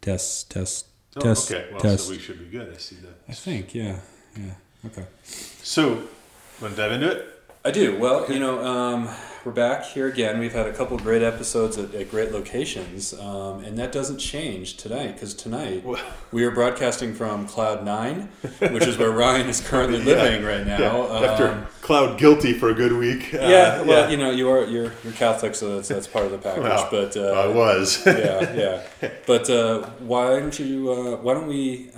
Test. Oh, Test. okay. Well, Test. so we should be good. I see that. I think, yeah. Okay. So, want to dive into it? I do. Well, we're back here again. We've had a couple great episodes at great locations, and that doesn't change tonight, because tonight we are broadcasting from Cloud 9, which is where Ryan is currently living right now. Yeah. After Cloud guilty for a good week. You're Catholic, so that's part of the package. Well, but I was. yeah. But why don't we?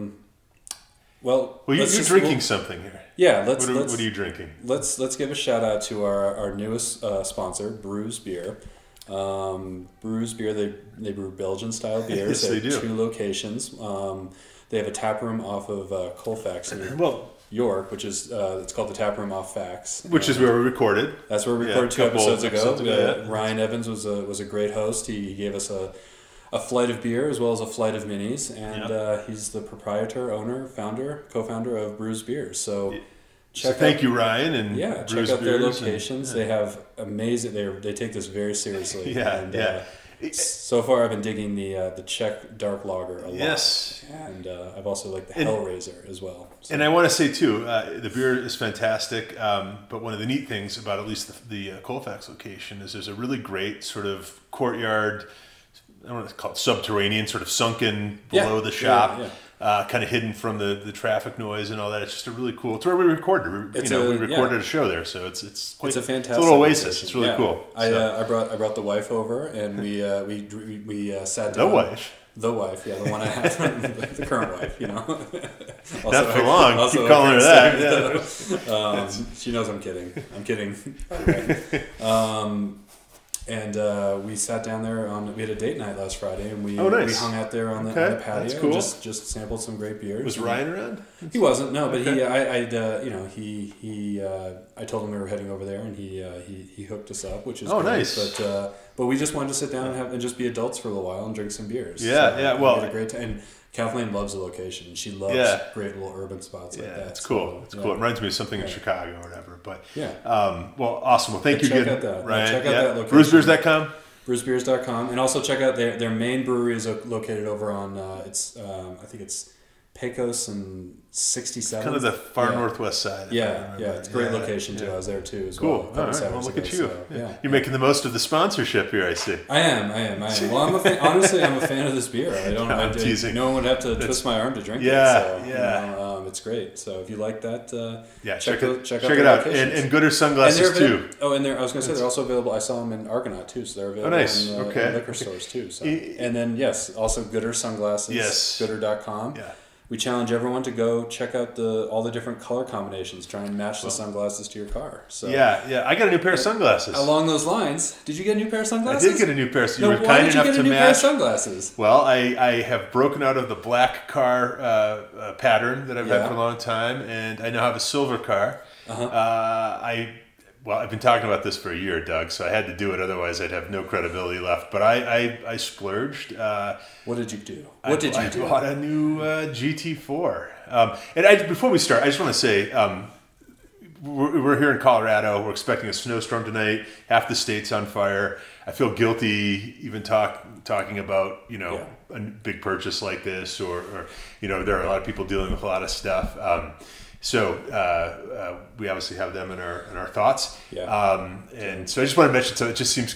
Well, you're drinking something here. Yeah, what are you drinking? Let's give a shout out to our newest sponsor, Brews Beer. Brews Beer, they brew Belgian style beers. Yes, they do. 2 locations. They have a tap room off of Colfax in York, which is it's called the Tap Room off Fax, which is where we recorded. That's where we recorded 2 episodes ago. Yeah. Ryan Evans was a great host. He gave us a flight of beer as well as a flight of minis, and he's the proprietor, owner, founder, co-founder of Brews Beers. So thank you, Ryan, and check out their locations. They have amazing. They take this very seriously. So far, I've been digging the Czech Dark Lager a lot. Yes, and I've also liked the Hellraiser as well. So. And I want to say too, the beer is fantastic. But one of the neat things about at least the Colfax location is there's a really great sort of courtyard. I don't know what it's called, subterranean, sort of sunken below the shop, kind of hidden from the traffic noise and all that. It's just a really cool. It's where we recorded. We recorded a show there, so it's quite. It's a fantastic. It's a little oasis. Location. It's really cool. I brought the wife over, and we sat down. The wife, the one I have, the current wife, Also, not for long. Keep calling her that. She knows I'm kidding. And we sat down there we had a date night last Friday, and we hung out there on the patio. That's cool. And just sampled some great beers. Was Ryan around? He wasn't, no, but I told him we were heading over there, and he hooked us up, which is great. Nice. But we just wanted to sit down and just be adults for a little while and drink some beers. We had a great time. And Kathleen loves the location. She loves great little urban spots like that. It's cool. It's cool. It reminds me of something in Chicago or whatever. But well, awesome. Well, thank you again, Ryan. Check out that location. Brewsbeers.com. Brewsbeers.com, and also check out their main brewery is located over on I think it's Pecos and 67. Kind of the far northwest side. It's a great location too. I was there too as well. Cool. All right. Well, look at you. You're making the most of the sponsorship here, I see. I am. Well, honestly, I'm a fan of this beer. I'm teasing. No one would have to twist my arm to drink it. So, it's great. So if you like that, check it out. And Gooder sunglasses too. I was going to say they're also available. I saw them in Argonaut too, so they're available in liquor stores too. So. And then also Gooder sunglasses. Yes. Gooder.com. Yeah. We challenge everyone to go check out all the different color combinations. Try and match the sunglasses to your car. So I got a new pair of sunglasses. Along those lines, did you get a new pair of sunglasses? I did get a new pair. So you were kind enough to match. Pair of sunglasses? Well, I have broken out of the black car pattern that I've had for a long time, and I now have a silver car. I've been talking about this for a year, Doug, so I had to do it. Otherwise, I'd have no credibility left. But I splurged. What did you do? I bought a new GT4. Before we start, I just want to say we're here in Colorado. We're expecting a snowstorm tonight. Half the state's on fire. I feel guilty even talking about a big purchase like this, or there are a lot of people dealing with a lot of stuff. So we obviously have them in our thoughts. And so I just want to mention. So it just seems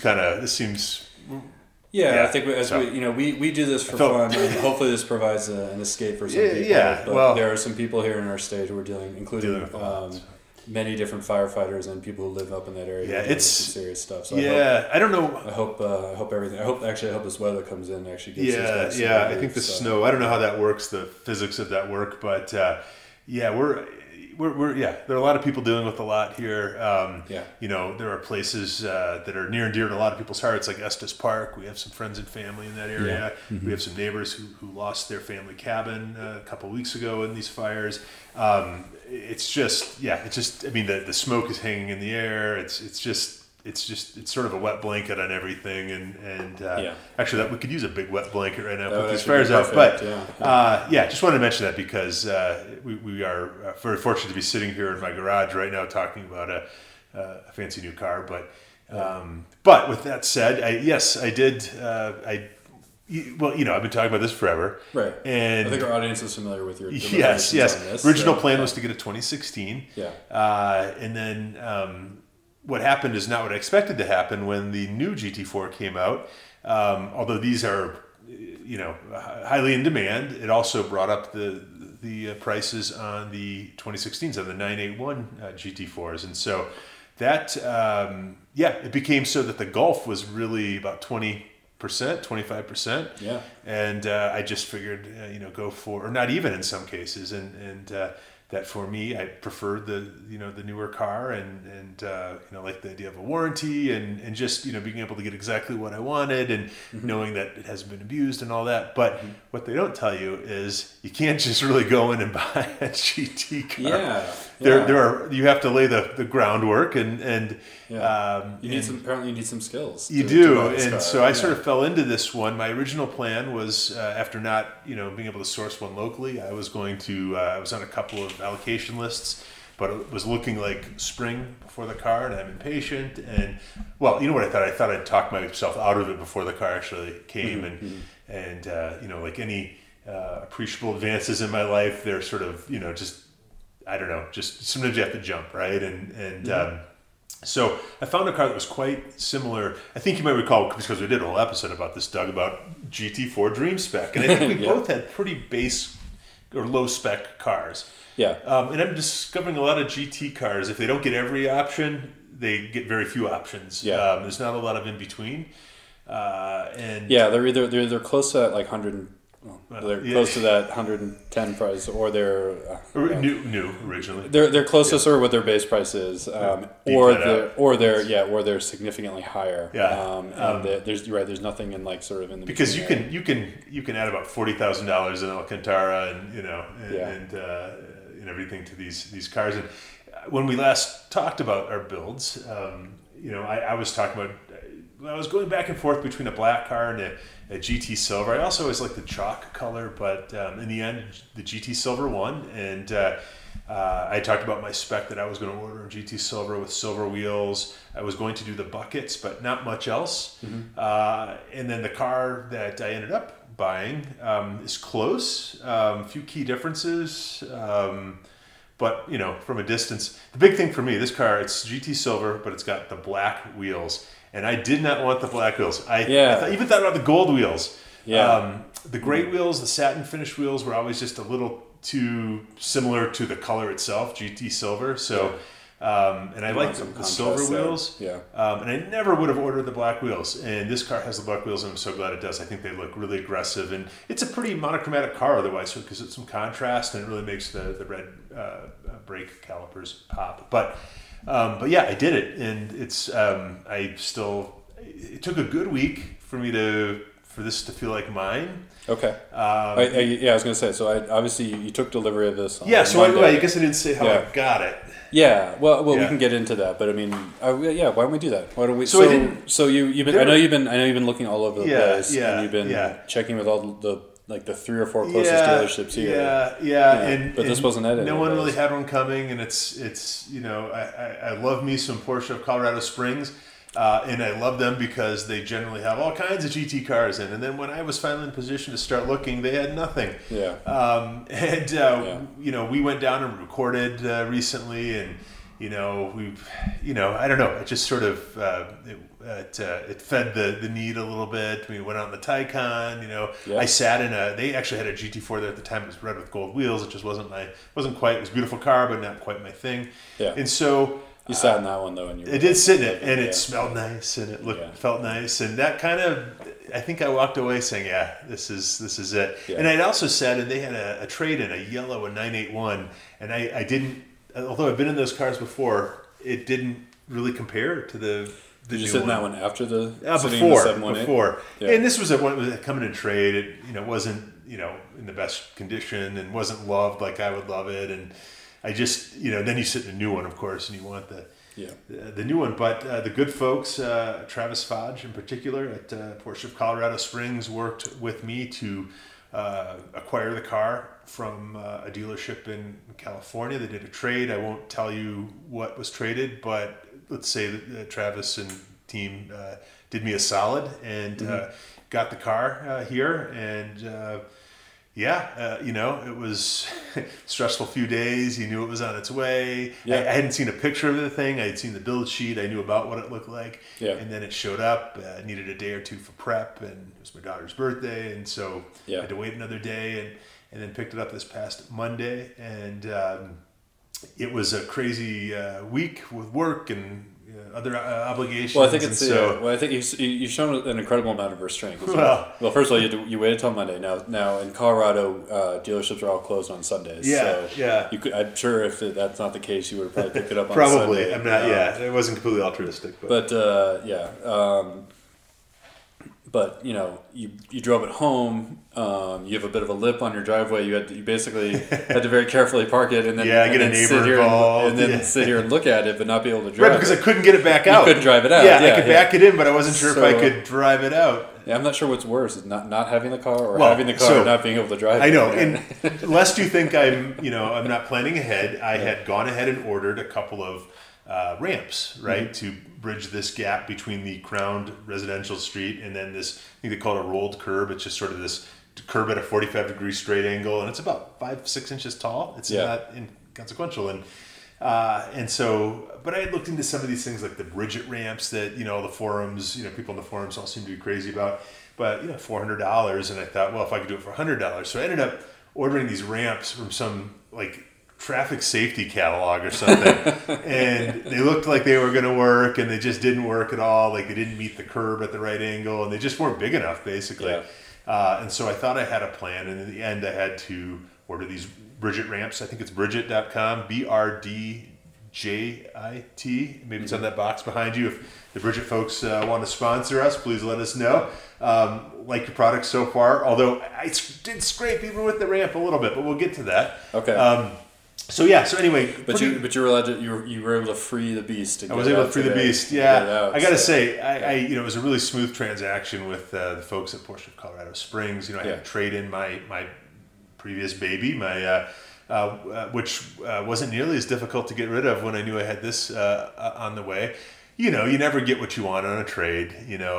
I think we do this for fun, and hopefully this provides an escape for some people. But there are some people here in our state who are including with many different firefighters and people who live up in that area. It's some serious stuff. So I don't know. I hope everything. I hope this weather comes in and actually gets us back. I think the snow. I don't know how that works, the physics of that work, but we're there are a lot of people dealing with a lot here. There are places that are near and dear to a lot of people's hearts, like Estes Park. We have some friends and family in that area. We have some neighbors who lost their family cabin a couple of weeks ago in these fires. It's just the smoke is hanging in the air. It's sort of a wet blanket on everything, and actually that we could use a big wet blanket right now. Put these fires out, but just wanted to mention that because we are very fortunate to be sitting here in my garage right now talking about a fancy new car. But with that said, I did. Well, I've been talking about this forever. Right. And I think our audience is familiar with your yes. on this. Original plan was to get a 2016. Yeah. And then what happened is not what I expected to happen when the new GT4 came out. Although these are, highly in demand, it also brought up the prices on the 2016s, on the 981 GT4s. And so that, it became so that the Golf was really about 20%, 25%. Yeah. And I just figured, go for, or not even in some cases. And that for me, I preferred the newer car and like the idea of a warranty and just, being able to get exactly what I wanted and knowing that it hasn't been abused and all that. But what they don't tell you is you can't just really go in and buy a GT car. Yeah. You have to lay the groundwork and apparently you need some skills. You do. And so I sort of fell into this one. My original plan was after not, being able to source one locally, I was going to, I was on a couple of allocation lists, but it was looking like spring before the car and I'm impatient. And well, you know what I thought? I thought I'd talk myself out of it before the car actually came. And like any appreciable advances in my life, they're sort of, just, I don't know, just sometimes you have to jump, right? So I found a car that was quite similar. I think you might recall, because we did a whole episode about this, Doug, about GT4 Dream Spec. And I think we both had pretty base or low spec cars. Yeah. And I'm discovering a lot of GT cars, if they don't get every option, they get very few options. Yeah. There's not a lot of in between. They're close to that, like 100. Close to that 110 price, or they're new originally. They're closest or what their base price is, or they're significantly higher. Yeah. There's nothing in like sort of in the because you can add about $40,000 in Alcantara and everything to these cars. And when we last talked about our builds, I was talking about. I was going back and forth between a black car and a GT Silver. I also always liked the chalk color, but in the end, the GT Silver won. And I talked about my spec that I was going to order a GT Silver with silver wheels. I was going to do the buckets, but not much else. And then the car that I ended up buying is close. A few key differences. But, from a distance, the big thing for me, this car, it's GT Silver, but it's got the black wheels. And I did not want the black wheels. I even thought about the gold wheels. Yeah. The gray wheels, the satin finished wheels were always just a little too similar to the color itself, GT Silver. So, and I like the silver wheels. Yeah. And I never would have ordered the black wheels. And this car has the black wheels, and I'm so glad it does. I think they look really aggressive. And it's a pretty monochromatic car otherwise, because it's some contrast, and it really makes the red brake calipers pop. But yeah, I did it, and it's it took a good week for this to feel like mine. Okay. I was going to say, so obviously you took delivery of this. So I guess I didn't say how I got it. Yeah. Well, we can get into that, but I mean, why don't we do that? Why don't we? So you've been. I know you've been looking all over the place. Yeah. And you've been checking with all the 3 or 4 closest dealerships here. Yeah. But this wasn't it. No one really had one coming, and it's I love me some Porsche of Colorado Springs, and I love them because they generally have all kinds of GT cars in. And then when I was finally in a position to start looking, they had nothing. Yeah. We went down and recorded recently, and I don't know. It just sort of it fed the need a little bit. We went out in the Taycan. I sat in they actually had a GT4 there at the time. It was red with gold wheels. It just wasn't quite. It was a beautiful car, but not quite my thing. Yeah. And so you sat in that one though, and I did sit in it, and it smelled nice, and it felt nice, and that kind of. I think I walked away saying, "Yeah, this is it." Yeah. And I'd also sat, and they had a trade-in, a yellow, a 981, and I didn't. Although I've been in those cars before, it didn't really compare to the Did you sit in that one after the before? Yeah. And this was one that was coming in trade. It wasn't in the best condition and wasn't loved like I would love it. And I just then you sit in a new one, of course, and you want the new one. But the good folks, Travis Fodge in particular at Porsche of Colorado Springs, worked with me to acquire the car from a dealership in California. They did a trade. I won't tell you what was traded, but let's say that Travis and team did me a solid and got the car here, and it was a stressful few days. You knew it was on its way. Yeah. I hadn't seen a picture of the thing. I had seen the build sheet. I knew about what it looked like. Yeah. And then it showed up. I needed a day or two for prep, and it was my daughter's birthday, and so I had to wait another day, and then picked it up this past Monday, and it was a crazy week with work and other obligations. Well, I think I think you've shown an incredible amount of restraint. Well, first of all, you waited till Monday. Now in Colorado, dealerships are all closed on Sundays. Yeah, so I'm sure if that's not the case, you would have probably picked it up on probably. Sunday. I'm not. It wasn't completely altruistic, but you drove it home. You have a bit of a lip on your driveway. You basically had to very carefully park it, and then get a neighbor involved, sit here and look at it, but not be able to drive. Right, because I couldn't get it back out. You couldn't drive it out. I could back it in, but I wasn't sure if I could drive it out. Yeah, I'm not sure what's worse: is not having the car, or having the car and not being able to drive it. I know, and lest you think I'm not planning ahead, I had gone ahead and ordered a couple of ramps, right, to bridge this gap between the crowned residential street and then this, I think they call it a rolled curb. It's just sort of this curb at a 45-degree straight angle, and it's about 5-6 inches tall. It's not inconsequential, and so, but I had looked into some of these things like the Bridget ramps that the forums, people in the forums all seem to be crazy about, but $400, and I thought, well, if I could do it for $100, so I ended up ordering these ramps from some like traffic safety catalog or something, and they looked like they were going to work, and they just didn't work at all. Like they didn't meet the curb at the right angle, and they just weren't big enough, basically. And so I thought I had a plan, and in the end, I had to order these Bridget ramps. I think it's Bridget.com, BRDJIT. Maybe it's on that box behind you. If the Bridget folks want to sponsor us, please let us know. Like your product so far, although I did scrape even with the ramp a little bit, but we'll get to that. Okay. So anyway, you were allowed to, you were able to free the beast. I was able to free the beast. Yeah, I got to say, it was a really smooth transaction with the folks at Porsche of Colorado Springs. I had to trade in my previous baby, which wasn't nearly as difficult to get rid of when I knew I had this on the way. You never get what you want on a trade.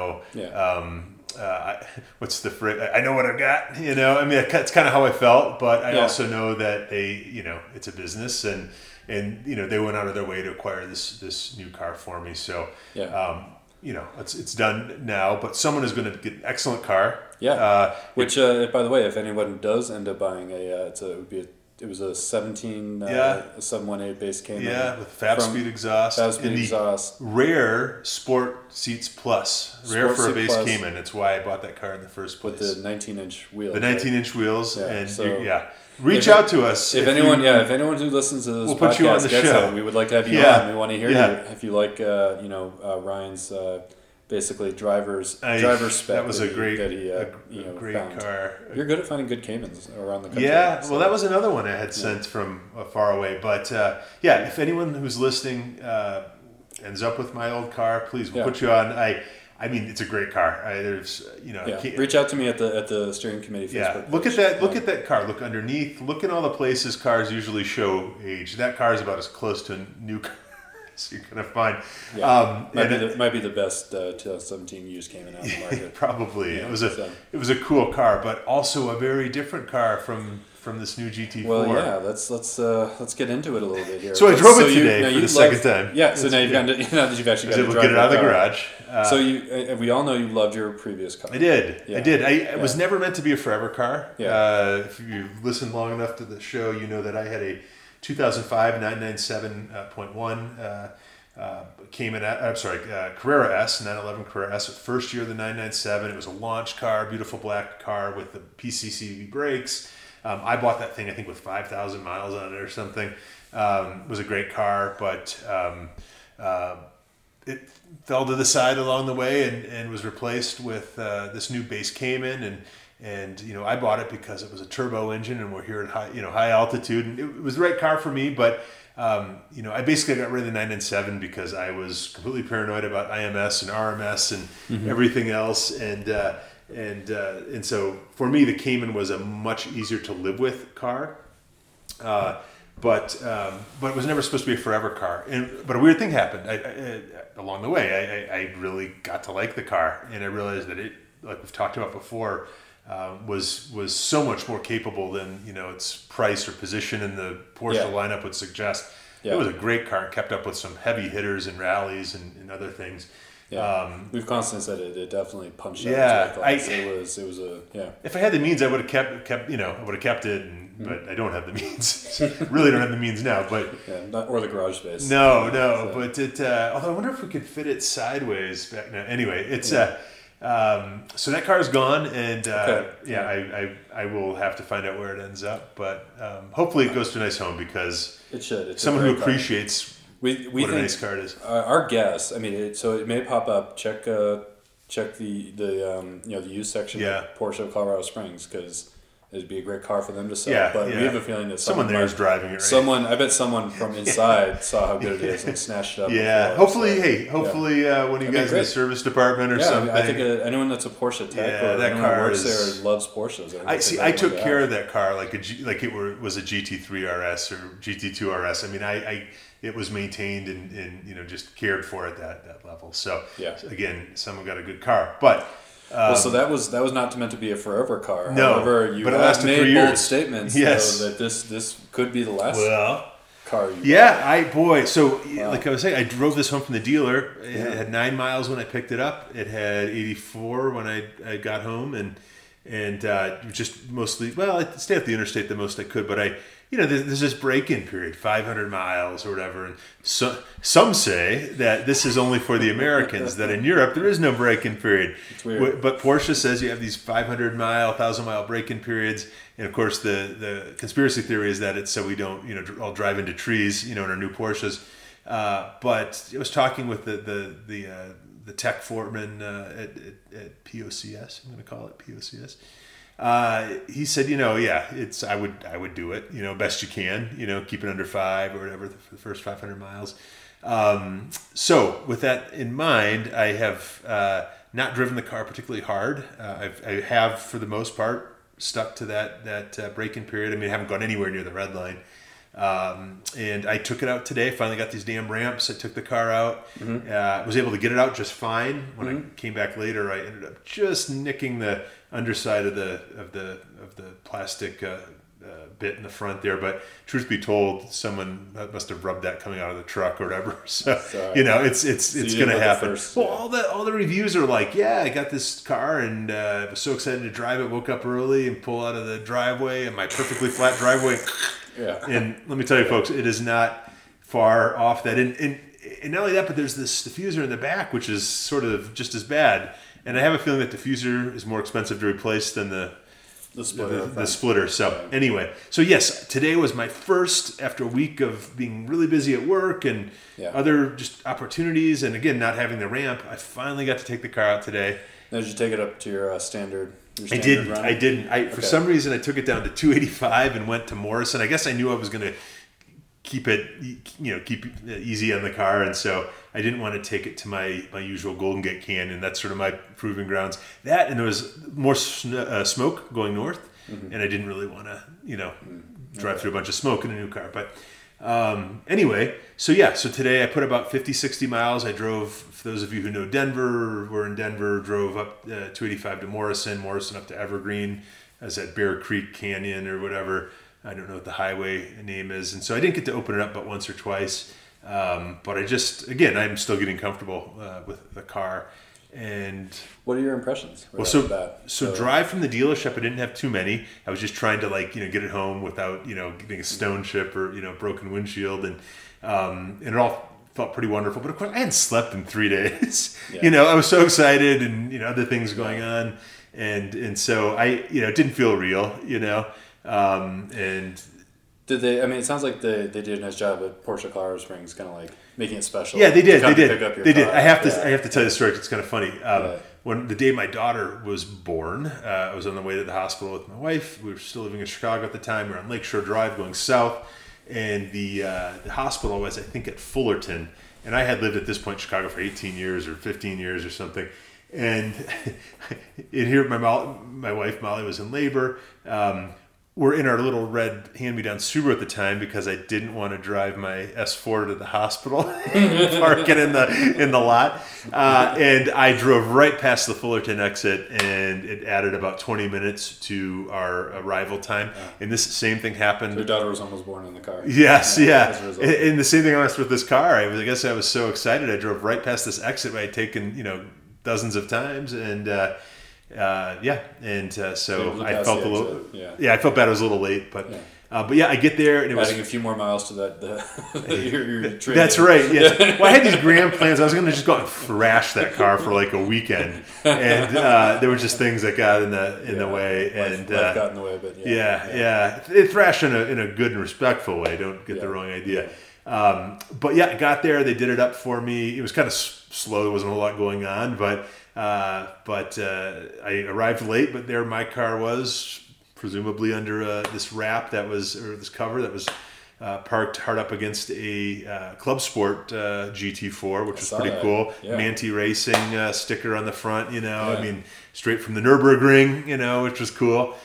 What's the phrase? I know what I've got. It's kind of how I felt, but I also know that it's a business, and they went out of their way to acquire this new car for me. So it's done now, but someone is going to get an excellent car. Yeah. Which, by the way, if anyone does end up buying it was a 718 base Cayman. Yeah, with Fab-Speed exhaust. Fab-Speed exhaust. Rare Sport Seats Plus. Rare for a base Cayman. That's why I bought that car in the first place. With the 19-inch wheels. The 19-inch wheels. And reach out to us. If anyone who listens to this we'll put you on the show. We would like to have you on. We want to hear you. If you like, Ryan's... basically driver spec. That was a great found. car. You're good at finding good Caymans around the country. Yeah, well, that was another one I had sent from far away. But if anyone who's listening ends up with my old car, please, we'll put you on. I mean, it's a great car. Reach out to me at the steering committee Facebook. Look at that. Look at that car. Look underneath. Look at all the places cars usually show age. That car is about as close to a new car so you're gonna find. Might be the best 2017 used Cayman out in the market. Probably. It was a cool car, but also a very different car from this new GT4. Well, let's get into it a little bit here. So I drove it today for the second time. Yeah. So now you've gotten to, now that you've actually got to drive get it out of the garage. So we all know you loved your previous car. I did. Yeah. I did. It was never meant to be a forever car. Yeah. If you've listened long enough to the show, you know that I had a 2005 997.1 Carrera S, 911 Carrera S. First year of the 997. It was a launch car, beautiful black car with the PCCV brakes. I bought that thing, I think, with 5,000 miles on it or something. It was a great car, but it fell to the side along the way and was replaced with this new base Cayman. And I bought it because it was a turbo engine, and we're here at high altitude, and it was the right car for me. But I basically got rid of the 997 because I was completely paranoid about IMS and RMS and everything else, and so for me the Cayman was a much easier to live with car. But it was never supposed to be a forever car. But a weird thing happened along the way. I really got to like the car, and I realized that it like we've talked about before, was so much more capable than its price or position in the Porsche lineup would suggest. It was a great car, kept up with some heavy hitters and rallies and other things. Yeah, we've constantly said it definitely punched out. It was If I had the means, I would have kept I would have kept it, but I don't have the means. Really don't have the means now, but or the garage space. No, but it. Although I wonder if we could fit it sideways back now. Anyway, it's so that car's gone, and I will have to find out where it ends up, but hopefully it goes to a nice home because it should. It's someone who appreciates. We what a nice car it is. Our guess, I mean, so it may pop up. Check the used section of Porsche Colorado Springs because it'd be a great car for them to sell. But we have a feeling that someone there is driving it. Right? I bet someone from inside saw how good it is and snatched it up. Yeah, hopefully, one of you guys in the service department or something. I think anyone that's a Porsche tech or that anyone car who works there loves Porsches. I took care of that car like it was a GT3 RS or GT2 RS. I mean, it was maintained and just cared for at that level. So again, someone got a good car, but. So that was not meant to be a forever car. No, however, you have made bold statements that this could be the last car. So like I was saying, I drove this home from the dealer. It had 9 miles when I picked it up. It had 84 when I got home, and just mostly. Well, I stayed at the interstate the most I could, but there's this break-in period, 500 miles or whatever. And so, some say that this is only for the Americans, that in Europe there is no break-in period. It's weird. But Porsche says you have these 500-mile, 1,000-mile break-in periods. And, of course, the conspiracy theory is that it's so we don't, all drive into trees, in our new Porsches. But I was talking with the tech foreman at POCS. I'm going to call it POCS. He said, it's I would do it, best you can, keep it under 5 or whatever for the first 500 miles. So with that in mind, I have not driven the car particularly hard. I have, for the most part, stuck to that break-in period. I mean, I haven't gone anywhere near the red line. And I took it out today. Finally got these damn ramps. I took the car out. Was able to get it out just fine. When I came back later, I ended up just nicking the underside of the plastic bit in the front there. But truth be told, someone must have rubbed that coming out of the truck or whatever. So it's going to happen. All the reviews are like, I got this car and I was so excited to drive it. Woke up early and pull out of the driveway in my perfectly flat driveway. Yeah. And let me tell you, folks, it is not far off that. And not only that, but there's this diffuser in the back, which is sort of just as bad. And I have a feeling that diffuser is more expensive to replace than the splitter. So anyway, yes, today was my first, after a week of being really busy at work and other just opportunities. And again, not having the ramp, I finally got to take the car out today. Now, did you take it up to your standard? I didn't. For some reason, I took it down to 285 and went to Morrison. I guess I knew I was going to keep it easy on the car, and so I didn't want to take it to my usual Golden Gate Canyon. That's sort of my proving grounds. That, and there was more smoke going north, and I didn't really want to drive through a bunch of smoke in a new car. But anyway, so today I put about 50, 60 miles. I drove, for those of you who know Denver, we're in Denver, drove up 285 to Morrison up to Evergreen. I was at Bear Creek Canyon or whatever. I don't know what the highway name is. And so I didn't get to open it up but once or twice. But I'm still getting comfortable with the car. And what are your impressions? So drive from the dealership, I didn't have too many. I was just trying to get it home without getting a stone chip or broken windshield, and it all felt pretty wonderful. But of course, I hadn't slept in 3 days. I was so excited, and other things going on, and so I it didn't feel real. And did they? I mean, it sounds like they did a nice job at Porsche Colorado Springs, kind of like making it special. Yeah, they did. They did. I have to tell you the story. It's kind of funny. When the day my daughter was born, I was on the way to the hospital with my wife. We were still living in Chicago at the time. We were on Lakeshore Drive going south, and the hospital was, I think, at Fullerton. And I had lived at this point in Chicago for 18 years or 15 years or something. And in here, my wife Molly was in labor. were in our little red hand-me-down Subaru at the time because I didn't want to drive my S4 to the hospital, park it in the lot, and I drove right past the Fullerton exit, and it added about 20 minutes to our arrival time. Yeah. And this same thing happened. So your daughter was almost born in the car. Yes, yeah. And the same thing I was with this car. I guess I was so excited. I drove right past this exit I had taken, dozens of times, and so I felt a little, I felt bad I was a little late, but I get there and it was adding a few more miles to that. Your that's right. Yes. Well, I had these grand plans. I was going to just go out and thrash that car for like a weekend, and there were just things that got in the way, and life got in the way, but it thrashed in a good and respectful way. Don't get the wrong idea. I got there. They did it up for me. It was kind of slow. There wasn't a whole lot going on, but I arrived late. But there, my car was presumably under this this cover that was parked hard up against a Club Sport GT4, which was pretty cool. Yeah. Manti Racing sticker on the front. I mean, straight from the Nürburgring. Which was cool.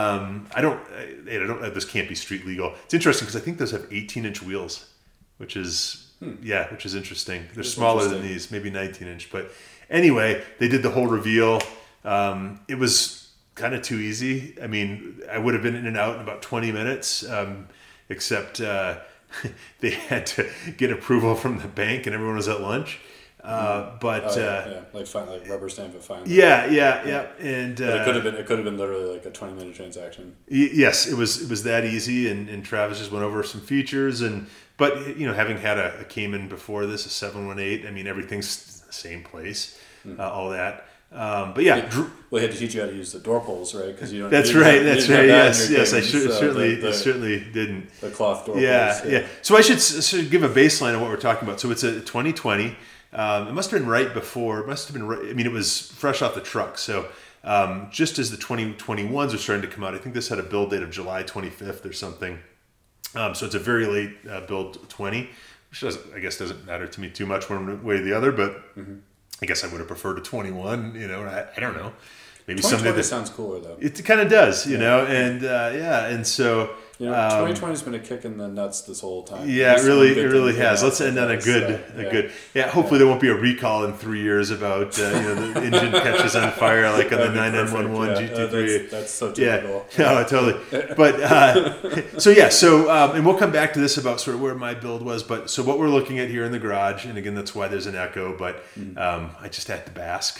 This can't be street legal. It's interesting because I think those have 18-inch wheels. Which is interesting. They're smaller than these, maybe 19-inch. But anyway, they did the whole reveal. It was kind of too easy. I mean, I would have been in and out in about 20 minutes, except they had to get approval from the bank, and everyone was at lunch. Like rubber stamp it fine. Yeah. And but it could have been literally like a 20-minute transaction. Yes, it was that easy, and Travis just went over some features, but having had a Cayman before this, a 718, I mean everything's the same place, all that. But yeah, he had to teach you how to use the door pulls, right? Because you don't. That's right. Yes. I certainly didn't. The cloth door pulls. Yeah. So I should give a baseline of what we're talking about. So it's a 2020. It must have been right before. It must have been. I mean, it was fresh off the truck. So just as the 2021s are starting to come out, I think this had a build date of July 25th or something. So it's a very late build 20, which I guess doesn't matter to me too much one way or the other. But I guess I would have preferred a 21. I don't know. Maybe someday that sounds cooler though. It kind of does, and and so. 2020's been a kick in the nuts this whole time. Yeah, it really has. Let's end on a good. Yeah, hopefully there won't be a recall in 3 years about the engine catches on fire like on the 9911 GT3. That's so typical. Yeah, no, totally. But and we'll come back to this about sort of where my build was. But so what we're looking at here in the garage, and again that's why there's an echo. But I just had to bask,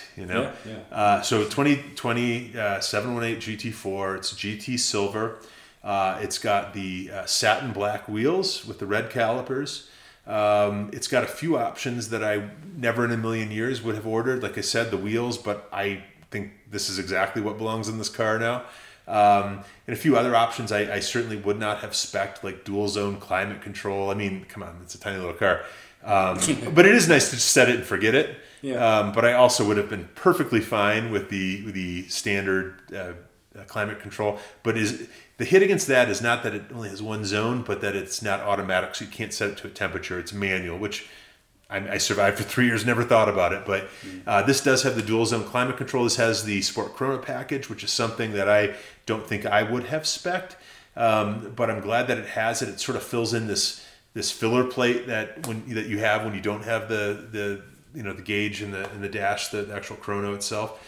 So 2020 718 GT4. It's GT Silver. It's got the satin black wheels with the red calipers. It's got a few options that I never in a million years would have ordered. Like I said, the wheels, but I think this is exactly what belongs in this car now. And a few other options I certainly would not have spec'd, like dual zone climate control. I mean, come on, it's a tiny little car. But it is nice to just set it and forget it. Yeah. But I also would have been perfectly fine with the standard climate control. But the hit against that is not that it only has one zone, but that it's not automatic, so you can't set it to a temperature. It's manual, which I survived for 3 years, never thought about it. But this does have the dual zone climate control. This has the Sport Chrono package, which is something that I don't think I would have spec'd. But I'm glad that it has it. It sort of fills in this filler plate that you have when you don't have the gauge and the dash, the actual chrono itself.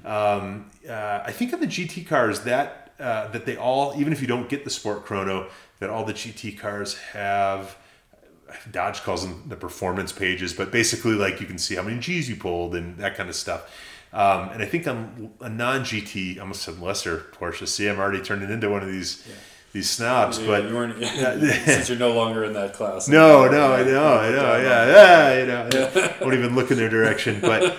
I think on the GT cars that they all, even if you don't get the Sport Chrono, that all the GT cars have, Dodge calls them the performance pages, but basically like you can see how many G's you pulled and that kind of stuff. And I think on a non-GT, I almost said lesser Porsche. See, I'm already turning into one of these snobs, but you weren't, since you're no longer in that class. No, I know, won't even look in their direction. But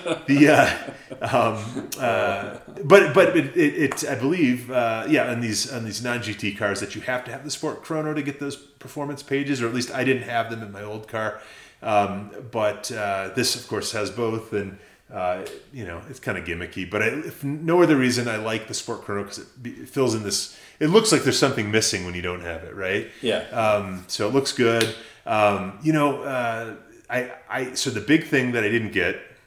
but it I believe, on these non-GT cars that you have to have the Sport Chrono to get those performance pages, or at least I didn't have them in my old car. But this, of course, has both, and it's kind of gimmicky. But if no other reason, I like the Sport Chrono because it fills in this. It looks like there's something missing when you don't have it, right? Yeah. So it looks good. So the big thing that I didn't get,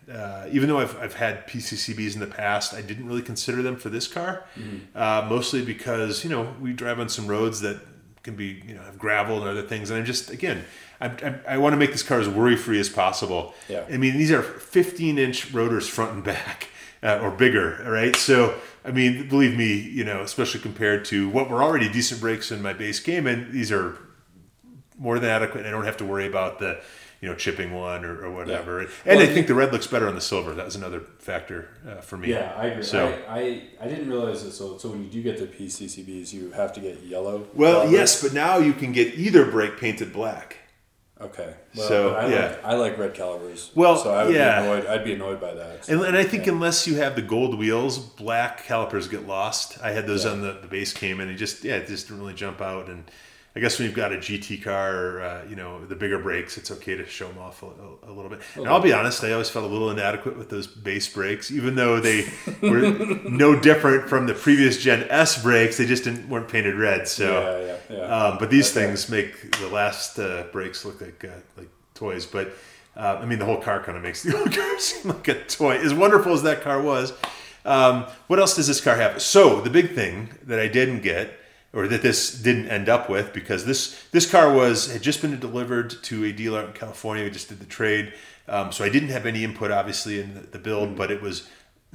even though I've had PCCBs in the past, I didn't really consider them for this car, mostly because, we drive on some roads that can be, have gravel and other things. And I'm just, again, I want to make this car as worry-free as possible. Yeah. I mean, these are 15-inch rotors front and back, or bigger, right? So, I mean, believe me, especially compared to what were already decent brakes in my base game, and these are more than adequate. I don't have to worry about the, chipping one or whatever. Yeah. And I think the red looks better on the silver. That was another factor for me. Yeah, I agree. So, I didn't realize that. So when you do get the PCCBs, you have to get yellow. Well, yes, but now you can get either brake painted black. Okay. Well, I like red calipers. Well, so I would be annoyed. I'd be annoyed by that. So, and I think unless you have the gold wheels, black calipers get lost. I had those on the base game, and it just didn't really jump out. And I guess when you've got a GT car or, the bigger brakes, it's okay to show them off a little bit. And I'll be honest, I always felt a little inadequate with those base brakes, even though they were no different from the previous Gen S brakes. They just weren't painted red. So, but these things make the last brakes look like toys. But the whole car kind of makes the old car seem like a toy. As wonderful as that car was, what else does this car have? So the big thing that I didn't get, or that this didn't end up with, because this car had just been delivered to a dealer in California. We just did the trade, so I didn't have any input, obviously, in the build. But it was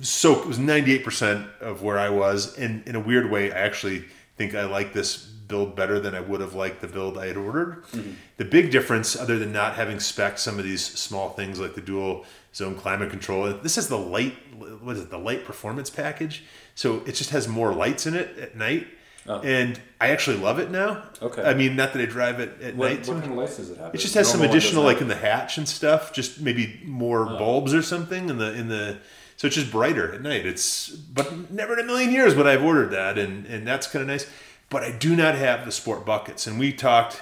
98% of where I was. And in a weird way, I actually think I like this build better than I would have liked the build I had ordered. Mm-hmm. The big difference, other than not having spec some of these small things like the dual zone climate control, this has the light performance package. So it just has more lights in it at night. Oh. And I actually love it now. Okay. I mean, not that I drive it at night. What kind of lights does it have? It just has some additional, like in the hatch and stuff, just maybe more bulbs or something in the. So it's just brighter at night. But never in a million years would I have ordered that, and that's kind of nice. But I do not have the sport buckets, and we talked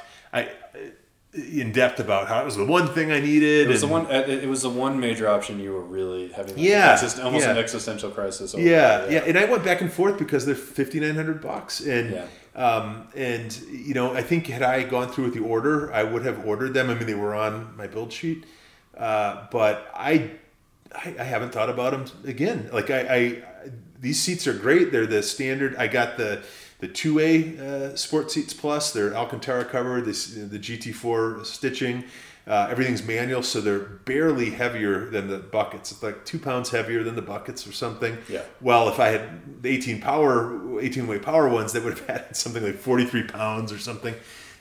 in depth about how it was the one thing I needed. It was the one major option you were really having. Almost an existential crisis. Over And I went back and forth because they're $5,900, and I think had I gone through with the order, I would have ordered them. I mean, they were on my build sheet, but I haven't thought about them again. Like these seats are great. They're the standard. I got the 2A Sport Seats Plus. They're Alcantara covered. The GT4 stitching. Everything's manual, so they're barely heavier than the buckets. It's like 2 pounds heavier than the buckets or something. Yeah. Well, if I had the 18-way power ones, that would have had something like 43 pounds or something.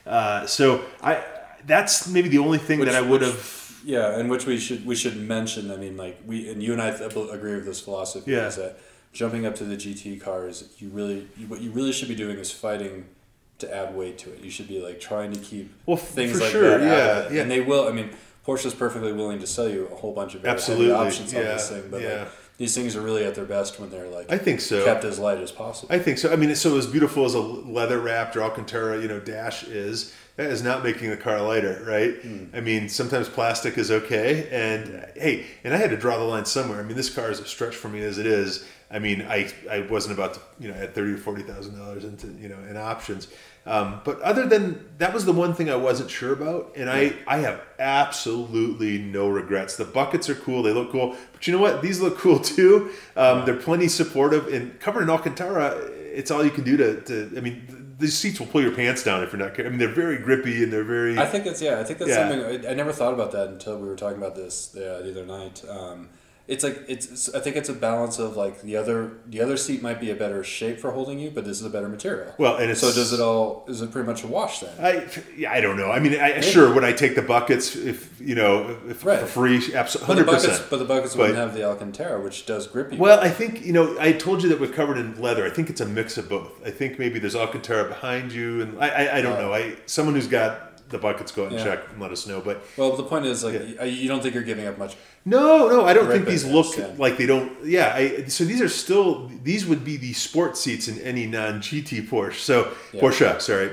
So that's maybe the only thing that I would have. Yeah, and which we should mention. I mean, like you and I agree with this philosophy. Yeah. Is that jumping up to the GT cars, what you really should be doing is fighting to add weight to it. You should be like trying to keep things like that out of it. And they will. I mean, Porsche's perfectly willing to sell you a whole bunch of heavy options on this thing, but these things are really at their best when they're like, I think so, kept as light as possible. I think so. I mean, so as beautiful as a leather wrapped or Alcantara, dash is, that is not making the car lighter, right? I mean, sometimes plastic is okay, and I had to draw the line somewhere. I mean, this car is a stretch for me as it is. I mean, I wasn't about to add $30,000 or $40,000 into in options, but other than that was the one thing I wasn't sure about, and I have absolutely no regrets. The buckets are cool; they look cool, but you know what? These look cool too. They're plenty supportive, and covered in Alcantara, it's all you can do to. I mean, these seats will pull your pants down if you're not careful. I mean, they're very grippy and they're very. I think that's something I never thought about that until we were talking about this the other night. I think it's a balance of like the other seat might be a better shape for holding you, but this is a better material. Well, and is it pretty much a wash then? I don't know. I mean, sure, would I take the buckets if for free? Absolutely, 100%. But the buckets wouldn't have the Alcantara, which does grip you. Well, I think I told you that we're covered in leather. I think it's a mix of both. I think maybe there's Alcantara behind you, and I don't know. Someone who's got the buckets, go out and check and let us know. But the point is you don't think you're giving up much. No, I don't think these look like they don't. Yeah, so these would be the sport seats in any non-GT Porsche. So Porsche, sorry.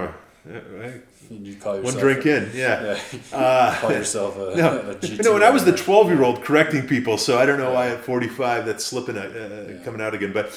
You call yourself one drink in, call yourself a GT. No, and I was the 12-year-old correcting people, so I don't know why at 45 that's slipping coming out again. But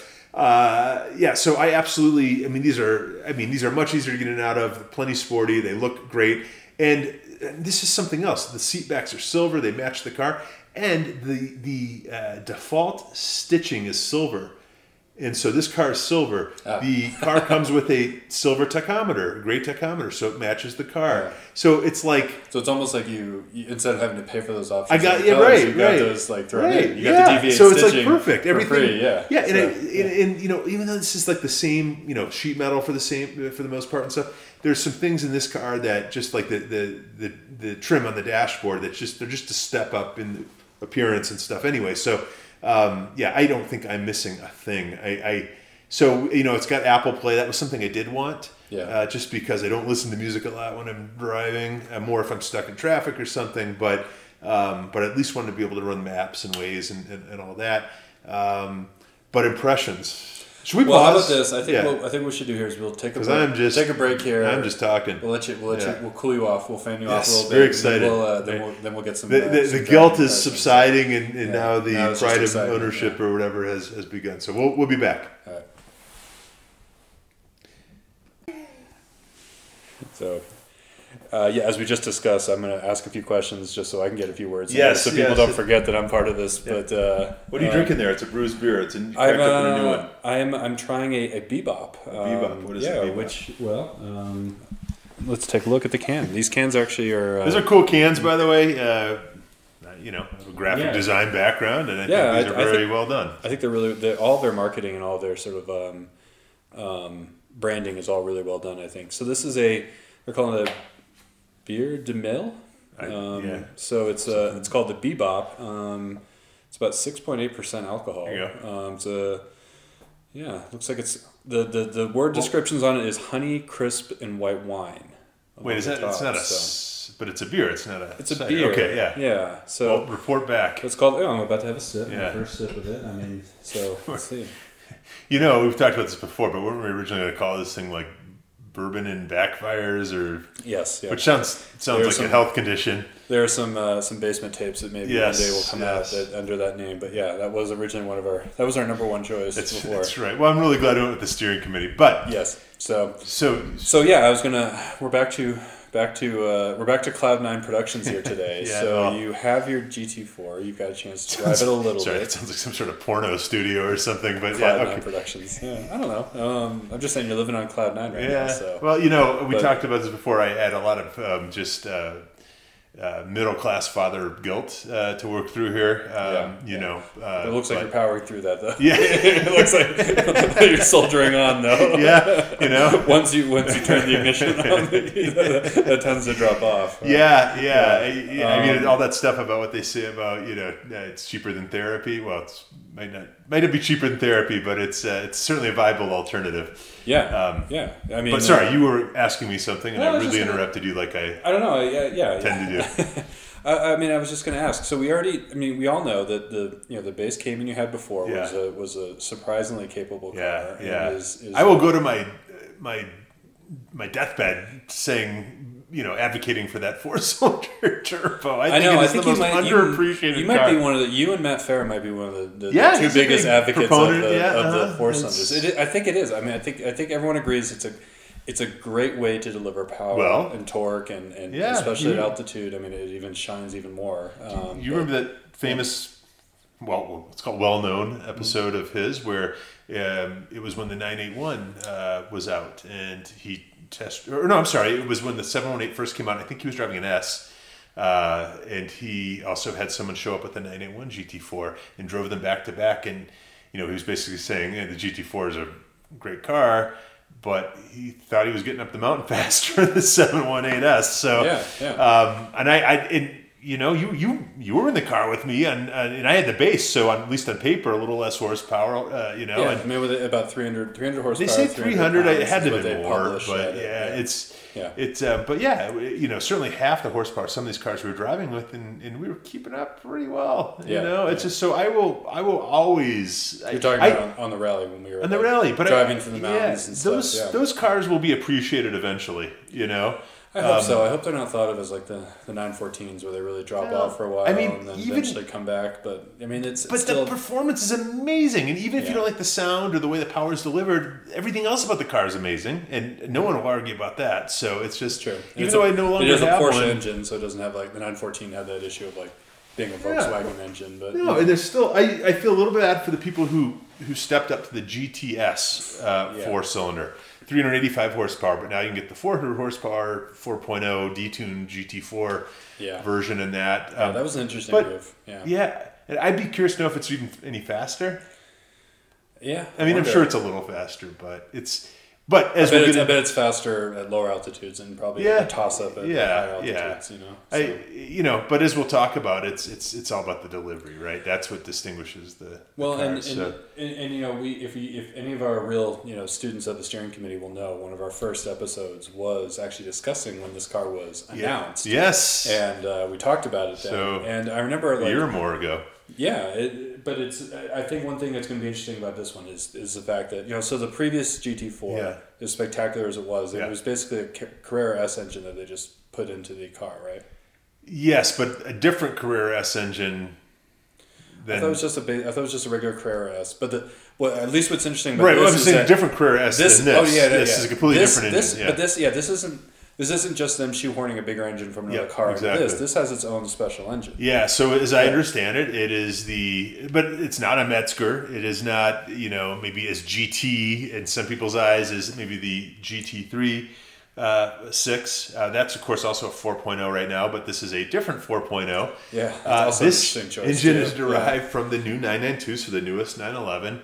so I absolutely. I mean, these are much easier to get in and out of. Plenty sporty. They look great, and this is something else. The seat backs are silver. They match the car. and the default stitching is silver. And so this car is silver. The car comes with a silver tachometer, a gray tachometer, so it matches the car. Yeah. So it's like... So it's almost like you instead of having to pay for those options, you got those like thrown in. You got the deviated so it's like stitching perfect. Everything, for free, yeah. And you know, even though this is like the same, you know, sheet metal for the most part and stuff, there's some things in this car that just like the trim on the dashboard they're just a step up in appearance and stuff anyway. So I don't think I'm missing a thing. So you know, it's got Apple Play. That was something I did want. Yeah. Just because I don't listen to music a lot when I'm driving, more if I'm stuck in traffic or something. But at least wanted to be able to run maps and Waze and all that. But impressions. Should we pause? How about this? I think what we should do here is we'll take a break. Take a break here. I'm just talking. We'll let you. We'll cool you off. We'll fan you off a little bit. Very excited. Then we'll get some. The guilt is subsiding, and now the pride of ownership or whatever has begun. So we'll be back. All right. So, as we just discussed, I'm going to ask a few questions just so I can get a few words in there, so people don't forget that I'm part of this. Yeah. But what are you drinking there? It's a Brews beer. It's a new one. I'm trying a Bebop. Bebop. What is it? Bebop? Let's take a look at the can. These cans actually are. These are cool cans, by the way. You know, a graphic design background, and I think these are very well done. I think they're all of their marketing and all of their sort of branding is all really well done. I think so. This is they're calling it a Bière de Mille. So it's called the Bebop. It's about 6.8% alcohol. There you go. Looks like it's the word descriptions on it is honey, crisp, and white wine. Wait, is that it's not but it's a beer. It's not a. It's a beer. Okay, yeah. So report back. It's called. I'm about to have a sip. My first sip of it. I mean, so let's see. You know, we've talked about this before, but weren't we originally going to call this thing like bourbon and backfires, or which sounds like a health condition. There are some basement tapes that maybe one day will come out under that name, but that was originally that was our number one choice. That's right. Well, I'm really glad we went with the steering committee, but yes. So we're back to Cloud9 Productions here today. You have your GT4. You've got a chance to drive it a little bit. It sounds like some sort of porno studio or something. But Cloud9 Productions. Yeah, I don't know. I'm just saying you're living on Cloud9 right now. So. Well, you know, we talked about this before. I had a lot of middle-class father guilt to work through here. It looks like you're powering through that, though. Yeah, it looks like you're soldiering on, though. Yeah, you know, once you turn the ignition on, that tends to drop off. I mean, all that stuff about what they say about it's cheaper than therapy. Well, it might not be cheaper than therapy, but it's certainly a viable alternative. I mean, but sorry, you were asking me something, and I really interrupted you, like I don't know. Tend to do. I mean, I was just going to ask. So we all know that the base Cayman you had before was a surprisingly capable car. I will go to my deathbed saying, advocating for that 4-cylinder turbo. I think it's the most underappreciated car. You might be one of you and Matt Farah might be one of the two biggest advocates of the 4-cylinders. I think it is. I mean, I think everyone agrees it's a great way to deliver power and torque and especially at altitude. I mean, it even shines even more. You remember that famous, it's called well-known episode of his where it was when the 981 was out and he it was when the 718 first came out. I think he was driving an S. And he also had someone show up with the 981 GT4 and drove them back to back. And, he was basically saying the GT4 is a great car, but he thought he was getting up the mountain faster than the 718S. So, you were in the car with me, and I had the base, so at least on paper, a little less horsepower, and maybe with about 300 horsepower. They say 300. It had to be more, but certainly half the horsepower some of these cars we were driving with, and we were keeping up pretty well. It's just so I will always. You're talking about on the rally when we were on the rally, but driving through the mountains and stuff. Those cars will be appreciated eventually. I hope so. I hope they're not thought of as like the 914s where they really drop off for a while and then eventually come back. But I mean, the performance is amazing, and even if you don't like the sound or the way the power is delivered, everything else about the car is amazing, and no one will argue about that. So it's just true. Even though I no longer have one, it is a Porsche one, engine, so it doesn't have like the 914 had that issue of like being a Volkswagen engine. But no, and there's still I feel a little bit bad for the people who stepped up to the GTS 4-cylinder, 385 horsepower, but now you can get the 400 horsepower 4.0 detuned GT4 version in that. That was an interesting move. Yeah, and I'd be curious to know if it's even any faster. Yeah, I mean, I'm sure it's a little faster, but it's. But I bet it's faster at lower altitudes and probably a toss up at high altitudes. You know, so. But as we'll talk about, it's all about the delivery, right? That's what distinguishes the cars. And you know, if any of our real students of the steering committee will know, one of our first episodes was actually discussing when this car was announced. Yes, and we talked about it then. So and I remember a year or more ago. Yeah, but it's. I think one thing that's going to be interesting about this one is the fact that so the previous GT4, as spectacular as it was basically a Carrera S engine that they just put into the car, right? Yes, but a different Carrera S engine. I thought it was just a regular Carrera S, but at least what's interesting about this is a different Carrera S than this. This is a completely different engine. But this isn't just them shoehorning a bigger engine from another car into this. This has its own special engine. Yeah, so as I understand it, it is but it's not a Metzger. It is not, maybe as GT in some people's eyes as maybe the GT3 6. That's, of course, also a 4.0 right now, but this is a different 4.0. Yeah, that's also this an interesting choice. Engine is derived from the new 992, so the newest 911.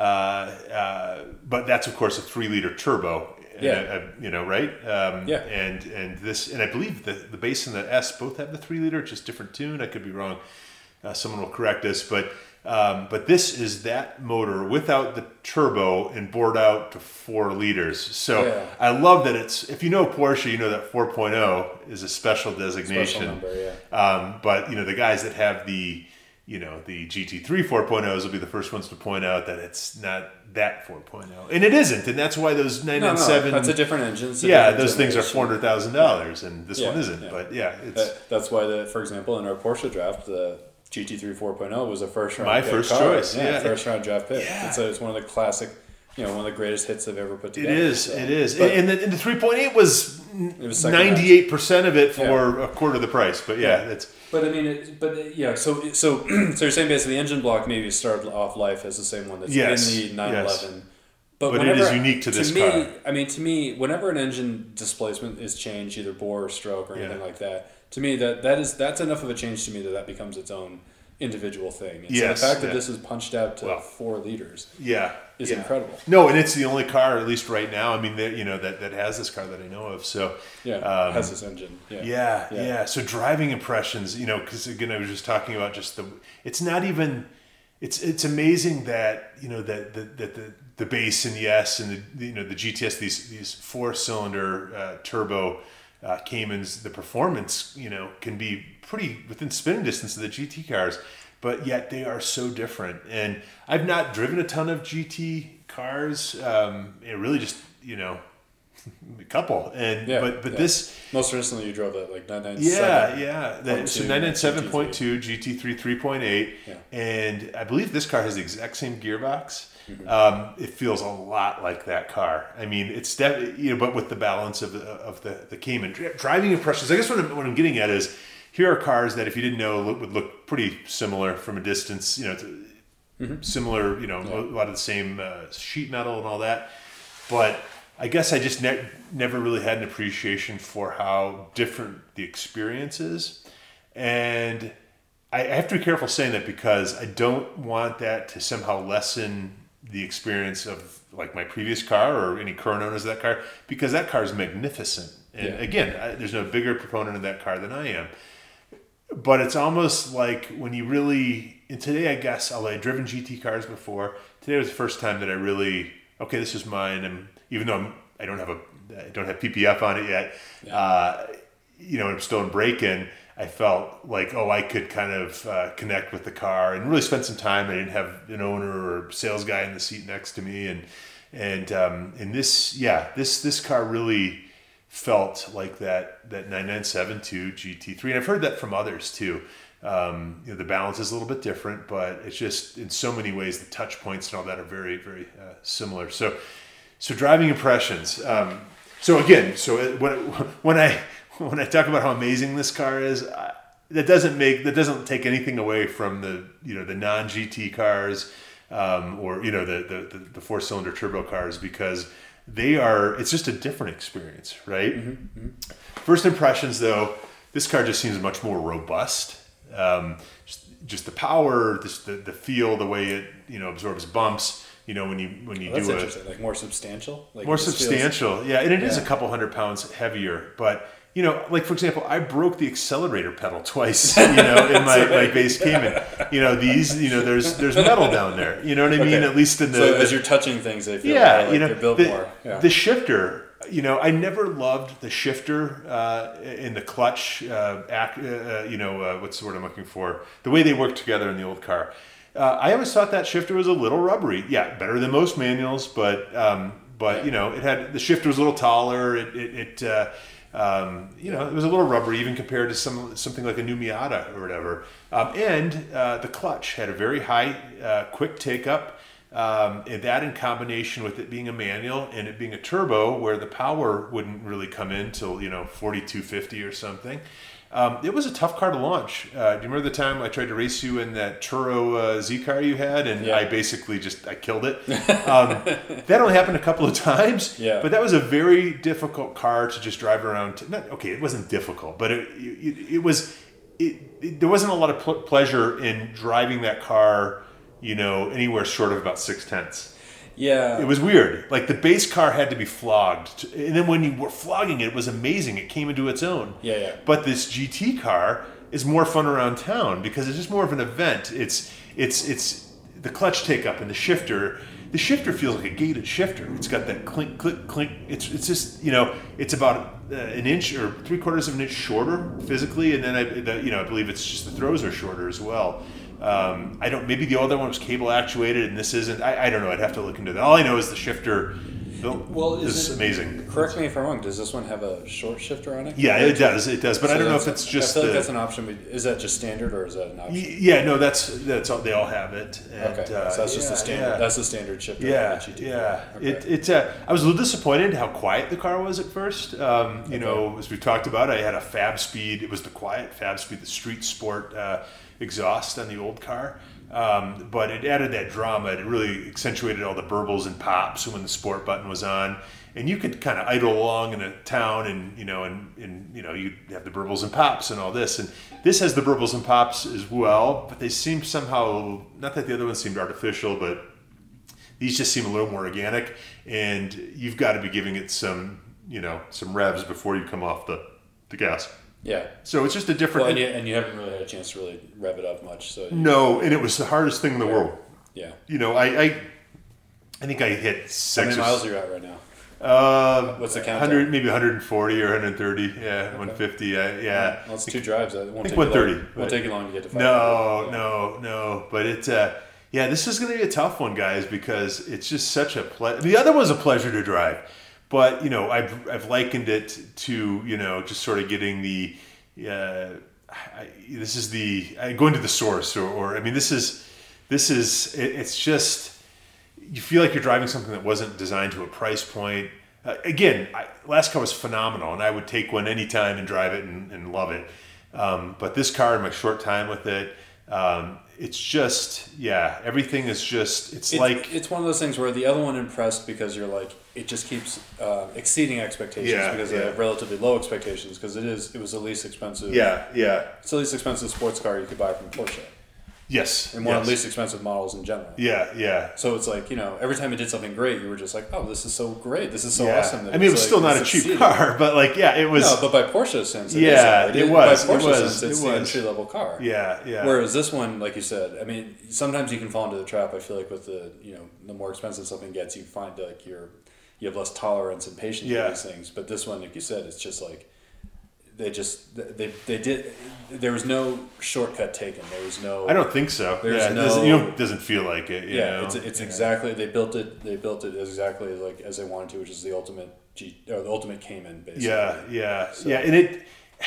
But that's, of course, a 3-liter turbo. Right? And this, and I believe the base and the S both have the 3-liter, just different tune. I could be wrong. Someone will correct us, but this is that motor without the turbo and bored out to 4 liters. So I love that if you know Porsche, you know that 4.0 is a special designation. Special number, but the guys that have the GT3 4.0s will be the first ones to point out that it's not that 4.0, and it isn't, and that's why those 997. That's a different engine. Those things are $400,000, and this one isn't. Yeah. But that's why for example, in our Porsche draft, the GT3 4.0 was a first round. My first choice. First round draft pick. Yeah. It's one of the classic. One of the greatest hits they've ever put together. It is. But, and the 3.8 was 98% of it for a quarter of the price. But that's. But I mean, So you're saying basically the engine block maybe started off life as the same one that's in the 911. Yes. But it is unique to this car. I mean, to me, whenever an engine displacement is changed, either bore or stroke or anything like that, to me that's enough of a change to me that becomes its own individual thing. And so the fact that this is punched out to 4 liters. Is incredible. No, and it's the only car, at least right now. I mean, that has this car that I know of. So has this engine. So driving impressions, because again, I was just talking about it's not even. It's amazing that that the base and the S and the GTS, these 4-cylinder turbo Caymans, the performance can be pretty within spinning distance of the GT cars. But yet they are so different. And I've not driven a ton of GT cars. Really just, a couple. And but this most recently you drove that like 997. So 997.2 GT3 3.8. And I believe this car has the exact same gearbox. Mm-hmm. It feels a lot like that car. I mean, it's definitely but with the balance of the Cayman driving impressions. I guess what I'm getting at is. Here are cars that, if you didn't know, would look pretty similar from a distance. Similar. A lot of the same sheet metal and all that. But I guess I just never really had an appreciation for how different the experience is, and I have to be careful saying that because I don't want that to somehow lessen the experience of like my previous car or any current owners of that car, because that car is magnificent. And again, there's no bigger proponent of that car than I am. But it's almost like when you really, and today I guess, although I'd driven GT cars before, today was the first time that I really, this is mine. And even though I don't have PPF on it yet, I'm still in break-in, I felt like, I could kind of connect with the car and really spend some time. I didn't have an owner or sales guy in the seat next to me. And this car really felt like that 997 GT3, and I've heard that from others too. The balance is a little bit different, but it's just in so many ways the touch points and all that are very, very similar. So driving impressions. When I talk about how amazing this car is, that doesn't take anything away from the the non-GT cars or the 4-cylinder turbo cars, because it's just a different experience, right? Mm-hmm, mm-hmm. First impressions, though, this car just seems much more robust. Just the power, the feel, the way it absorbs bumps. When you That's do interesting. Like more substantial. Like more substantial, yeah, and it is a couple 100 pounds heavier. But like for example, I broke the accelerator pedal twice. In my base Cayman. There's metal down there. You know what I mean? At least in the as you're touching things, they feel like they're built more. Yeah. The shifter. I never loved the shifter in the clutch. What's the word I'm looking for? The way they work together in the old car. I always thought that shifter was a little rubbery. Yeah, better than most manuals, but it had the shifter was a little taller. It was a little rubbery even compared to something like a new Miata or whatever. And the clutch had a very high quick take up. And that in combination with it being a manual and it being a turbo, where the power wouldn't really come in till 4250 or something. It was a tough car to launch. Do you remember the time I tried to race you in that Turo Z car you had, and I basically I killed it? That only happened a couple of times, but that was a very difficult car to just drive around. It wasn't difficult, but it was. There wasn't a lot of pleasure in driving that car, anywhere short of about 0.6. Yeah. It was weird. Like the base car had to be flogged. And then when you were flogging it, it was amazing. It came into its own. Yeah. But this GT car is more fun around town because it's just more of an event. It's the clutch take up and the shifter. The shifter feels like a gated shifter. It's got that clink, click, clink. It's just, it's about an inch or 3/4 of an inch shorter physically. And then I believe it's just the throws are shorter as well. Maybe the other one was cable actuated and this isn't. I don't know. I'd have to look into that. All I know is the shifter is amazing. Correct me if I'm wrong. Does this one have a short shifter on it? Yeah, it does. It does. But I don't know if it's just. I feel like that's an option. Is that just standard or is that an option? Yeah, no, that's all. They all have it. And, so that's just the standard. Yeah. That's the standard shifter. Yeah, Okay. I was a little disappointed how quiet the car was at first. As we talked about, I had a Fab Speed. It was the quiet Fab Speed, the Street Sport exhaust on the old car. But it added that drama. It really accentuated all the burbles and pops when the sport button was on, and you could kind of idle along in a town, and you have the burbles and pops and all this. And this has the burbles and pops as well, but they seem somehow, not that the other ones seemed artificial, but these just seem a little more organic. And you've got to be giving it some revs before you come off the gas. Yeah. So it's just a different... Well, and you haven't really had a chance to really rev it up much. So No, and it was the hardest thing in the world. Yeah. I think I hit 6 How many miles are you at right now? What's the count? Maybe 140 or 130. Yeah, 150. Yeah. Well, it's 2 drives. I think 130. It won't take you long to get to 5. No. But this is going to be a tough one, guys, because it's just such a pleasure. The other one's a pleasure to drive. But I've likened it to just sort of getting the going to the source or this is it's just you feel like you're driving something that wasn't designed to a price point. Last car was phenomenal, and I would take one anytime and drive it and love it. But this car, in my short time with it, it's just everything is just it's one of those things where the other one impressed because you're like it just keeps exceeding expectations because they have relatively low expectations because it was the least expensive it's the least expensive sports car you could buy from Porsche. Yes. And one of the least expensive models in general. Yeah. So it's like, every time it did something great, you were just like, oh, this is so great. This is so awesome. It was still not a cheap car, but it was. No, but by Porsche's sense, it was. By Porsche's sense, it's the entry-level car. Yeah. Whereas this one, like you said, sometimes you can fall into the trap, I feel like with the more expensive something gets, you find like you have less tolerance and patience for these things. But this one, like you said, it's just like, there was no shortcut taken. There was no. I don't think so. It doesn't feel like it. It's exactly. They built it exactly like as they wanted to, which is the ultimate the ultimate Cayman, basically. Yeah. And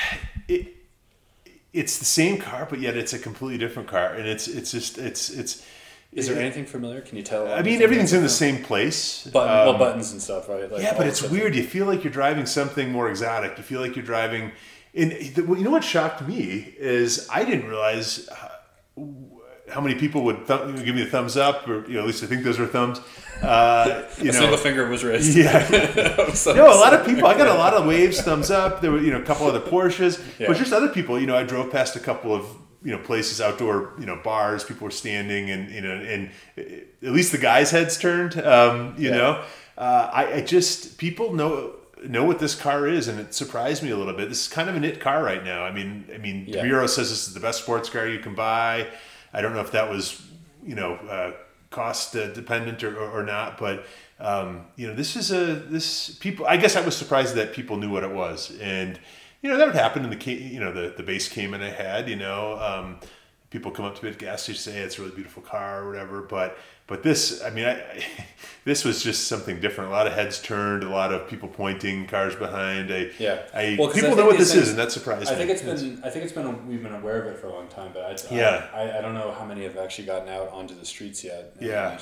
it's the same car, but yet it's a completely different car, and it's just. Is there anything familiar? Can you tell? Everything's in the same place. Buttons and stuff, right? But it's weird. You feel like you're driving something more exotic. You feel like you're driving, And you know what shocked me is I didn't realize how many people would give me a thumbs up, or at least I think those were thumbs. A single finger was raised. Yeah. No, a lot of people. I got a lot of waves, thumbs up. There were a couple other Porsches, but just other people. I drove past a couple of places, outdoor bars. People were standing, and at least the guys' heads turned. I just people know what this car is, and it surprised me a little bit. This is kind of an it car right now. I mean, DeMuro says this is the best sports car you can buy. I don't know if that was, cost dependent or not, but this is people. I guess I was surprised that people knew what it was, and that would happen in the base Cayman I had. People come up to me at the gas station, say, "Hey, it's a really beautiful car," or whatever. But this, this was just something different. A lot of heads turned, a lot of people pointing, cars behind. People know what this is, and that surprised me. I think it's been we've been aware of it for a long time, but I don't know how many have actually gotten out onto the streets yet. Yeah.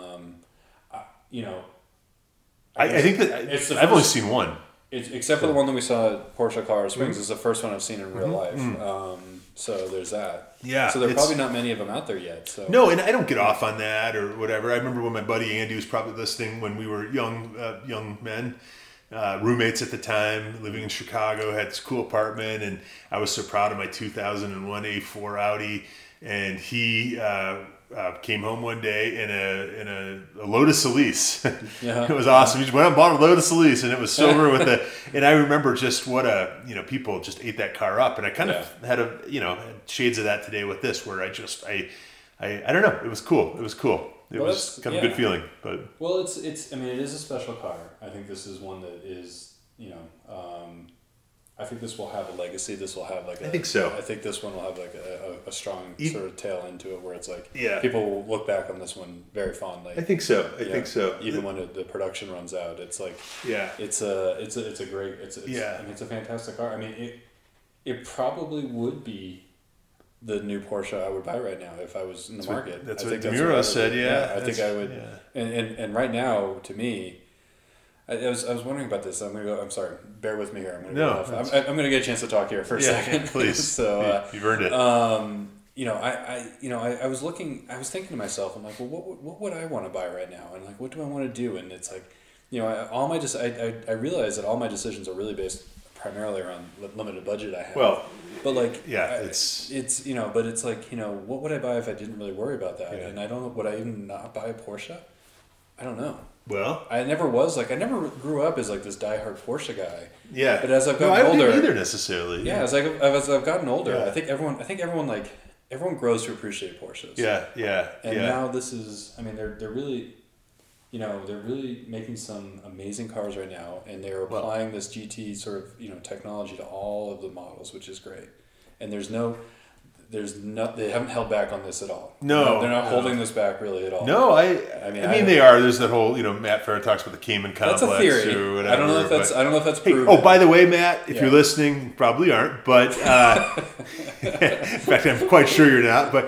I think that I've only seen one. Except for the one that we saw at Porsche Colorado Springs, is the first one I've seen in real life. So there's that. Yeah. So there are probably not many of them out there yet. So no, and I don't get off on that or whatever. I remember when my buddy Andy was probably listening when we were young men, roommates at the time, living in Chicago, had this cool apartment, and I was so proud of my 2001 A4 Audi, and he came home one day in a Lotus Elise. It was awesome. He just went out and bought a Lotus Elise, and it was silver and I remember just what people just ate that car up, and I kind of had shades of that today with this, where I don't know, it was cool. It was kind of a good feeling, but it is a special car. I think this is one that is I think this will have a legacy. This will have I think so. I think this one will have a strong sort of tail into it, where it's people will look back on this one very fondly. I think so. I think so. Even when the production runs out, it's it's a great. It's a fantastic car. I mean, it probably would be the new Porsche I would buy right now if I was in the market. That's what DeMuro said. Yeah, I think I would. Yeah. And right now, to me, I was wondering about this. I'm sorry. Bear with me here. I'm going to get a chance to talk here for a second. Please. So you've earned it. I was looking. I was thinking to myself. I'm like, well, what would I want to buy right now? And what do I want to do? And it's I realize that all my decisions are really based primarily around limited budget I have. Well, but it's but it's what would I buy if I didn't really worry about that? Yeah. And I don't know. Would I even not buy a Porsche? I don't know. Well, I never grew up as this diehard Porsche guy. Yeah. But as I've gotten older, I didn't either necessarily. Yeah. As I've gotten older, I think everyone grows to appreciate Porsches. Yeah. And now this is, they're really, they're really making some amazing cars right now, and they're applying this GT sort of, technology to all of the models, which is great. And they haven't held back on this at all. No, they're not holding this back really at all. No, I mean they are. There's that whole Matt Farah talks about the Cayman complex. That's a theory. Or whatever, I don't know if that's proven. By the way, Matt, if you're listening, you probably aren't. But in fact, I'm quite sure you're not. But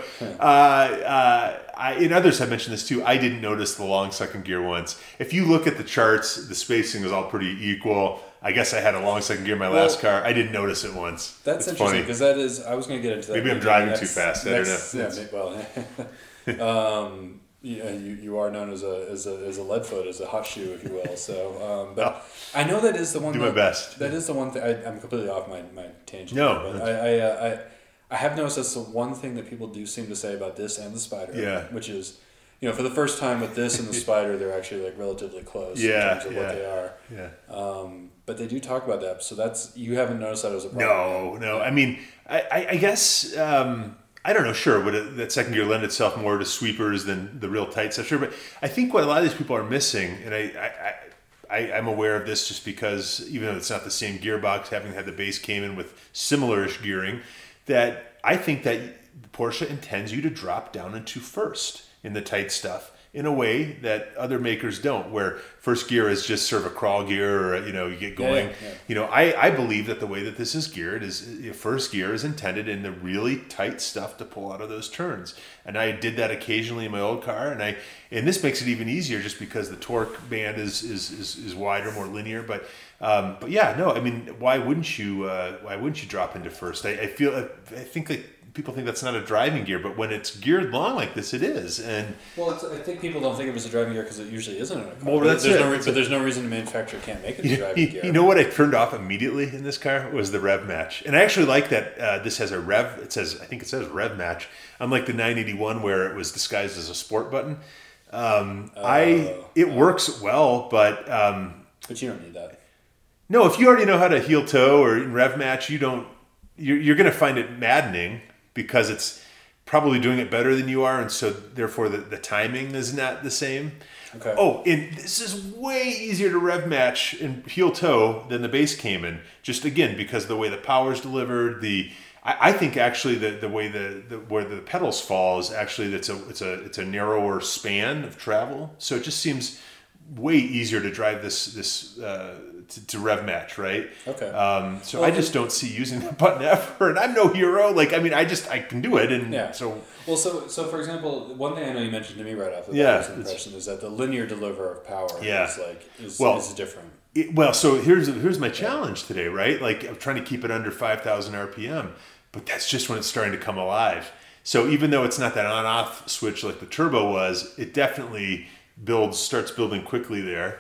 and others have mentioned this too. I didn't notice the long second gear once. If you look at the charts, the spacing was all pretty equal. I guess I had a long second gear in my last car. I didn't notice it once. That's interesting because that is. I was going to get into that. Maybe I'm driving too fast. I don't know. You are known as a lead foot, as a hot shoe, if you will. So, but I know that is the one. Do my best. That is the one thing. I'm completely off my tangent. No, but I have noticed that's the one thing that people do seem to say about this and the Spider. Yeah. Which is, for the first time with this and the Spider, they're actually relatively close in terms of what they are. Yeah. But they do talk about that, so you haven't noticed that as a problem. No. I mean, I guess I don't know. Sure, would that second gear lend itself more to sweepers than the real tight stuff? Sure, but I think what a lot of these people are missing, and I'm aware of this just because even though it's not the same gearbox, having had the base Cayman with similar-ish gearing, that I think that Porsche intends you to drop down into first in the tight stuff. in a way that other makers don't, where first gear is just sort of a crawl gear, or you get going. I believe that the way that this is geared is first gear is intended in the really tight stuff to pull out of those turns. And I did that occasionally in my old car, and this makes it even easier just because the torque band is wider, more linear. But yeah, no, I mean, why wouldn't you drop into first? I think that people think that's not a driving gear, but when it's geared long like this, it is. And I think people don't think of it as a driving gear because it usually isn't in a car. Well, there's no reason the manufacturer can't make it a driving gear. You know what I turned off immediately in this car was the rev match, and I actually like that this has a rev. I think it says rev match, unlike the 981 where it was disguised as a sport button. It works well, but you don't need that. No, if you already know how to heel toe or rev match, you're going to find it maddening, because it's probably doing it better than you are, and so therefore the timing is not the same. Okay. Oh, and this is way easier to rev match and heel toe than the base Cayman. Just again because of the way the power is delivered. I think actually the way where the pedals fall is actually it's a narrower span of travel. So it just seems way easier to drive this to rev match, right? Okay. I just don't see using that button ever, and I'm no hero. I can do it, and yeah. So for example, one thing I know you mentioned to me right off the first impression is that the linear deliver of power is different. So here's my challenge today, right? I'm trying to keep it under 5,000 RPM, but that's just when it's starting to come alive. So even though it's not that on-off switch like the turbo was, it definitely starts building quickly there.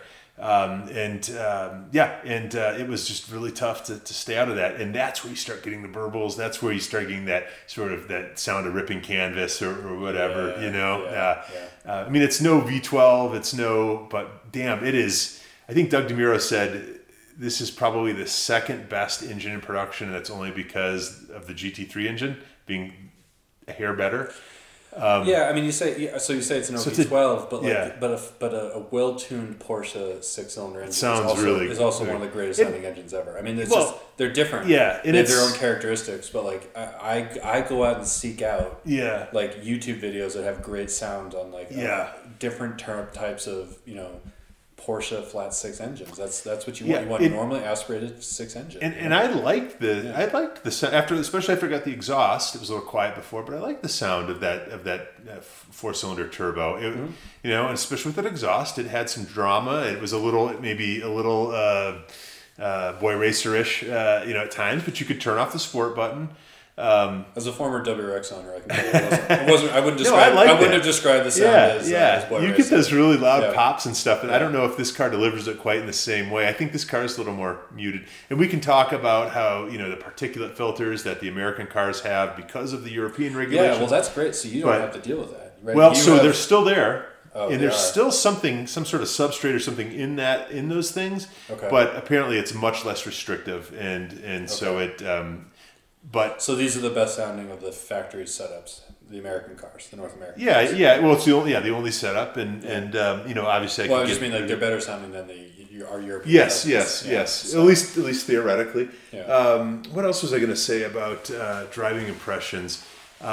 It was just really tough to stay out of that. And that's where you start getting the burbles. That's where you start getting that sort of that sound of ripping canvas or whatever, I mean, it's no V12, but damn, it is. I think Doug DeMuro said this is probably the second best engine in production. And that's only because of the GT3 engine being a hair better. I mean, you say it's an V12, but a well-tuned Porsche six-cylinder engine is also one of the greatest sounding engines ever. I mean, they're different. Yeah, they have their own characteristics, but I go out and seek out YouTube videos that have great sound on different types of Porsche flat six engines. That's what you want. You want a normally aspirated six engine. And I liked the sound especially after I got the exhaust. It was a little quiet before, but I liked the sound of that four-cylinder turbo. And especially with that exhaust, it had some drama. It was maybe a little boy racer-ish, at times. But you could turn off the sport button. As a former WRX owner, I can tell you it wasn't. I wouldn't have described the sound as boy you racing. Get those really loud pops and stuff, and I don't know if this car delivers it quite in the same way. I think this car is a little more muted, and we can talk about how the particulate filters that the American cars have because of the European regulations. Yeah, well, that's great. So you don't have to deal with that, right? Well, they're still there. And there's still some sort of substrate or something in those things, but apparently it's much less restrictive, and so it. So these are the best sounding of the factory setups, the American cars, the North American. Yeah, cars. Yeah. Well, it's the only setup, and obviously. I just mean they're better sounding than our European. Yes. So. At least theoretically. Yeah. What else was I going to say about driving impressions?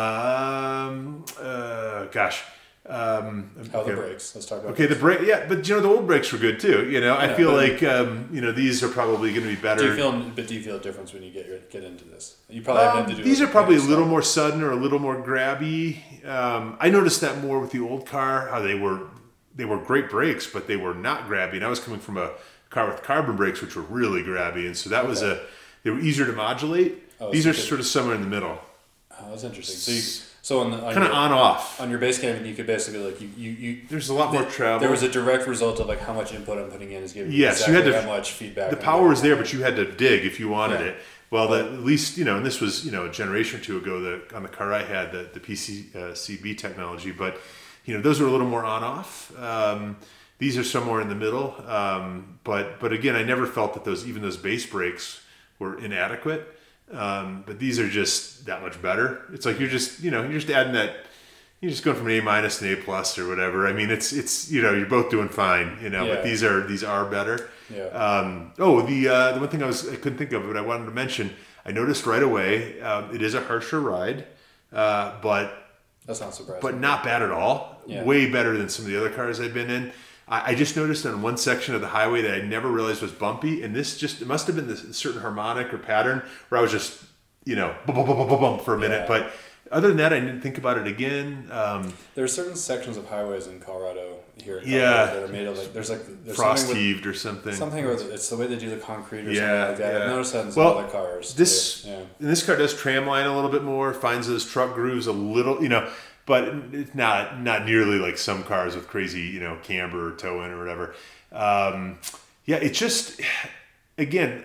The brakes. Let's talk about. Okay, the brake. Yeah, but the old brakes were good too. I feel these are probably going to be better. Do you feel a difference when you get into this? You probably have to do. These are probably a little more sudden or a little more grabby. I noticed that more with the old car. How they were great brakes, but they were not grabby. And I was coming from a car with carbon brakes, which were really grabby, and so that was they were easier to modulate. These are sort of somewhere in the middle. Oh, that's interesting. So on kind of on off on your base Cayman, you could basically there's a lot more travel. There was a direct result of how much input I'm putting in is giving you how much feedback. The power was there, but you had to dig if you wanted it. Well, at least and this was a generation or two ago. On the car I had the PCB technology, but those are a little more on off. These are somewhere in the middle. But again, I never felt that those base brakes were inadequate. But these are just that much better. It's like you're just adding that. You're just going from an A- to an A+ or whatever. I mean, it's you're both doing fine. But these are better. Yeah. The one thing I couldn't think of, but I wanted to mention. I noticed right away. It is a harsher ride, but That's not surprising. But not bad at all. Yeah. Way better than some of the other cars I've been in. I just noticed on one section of the highway that I never realized was bumpy, and it must have been this certain harmonic or pattern where I was just, bump for a minute. But other than that, I didn't think about it again. There are certain sections of highways in Colorado that are made of there's frost heaved or something. Something where it's the way they do the concrete or something like that. I've noticed that in some other cars. This car does tram line a little bit more, finds those truck grooves a little, but it's not nearly like some cars with crazy, camber or toe in or whatever. It's just, again,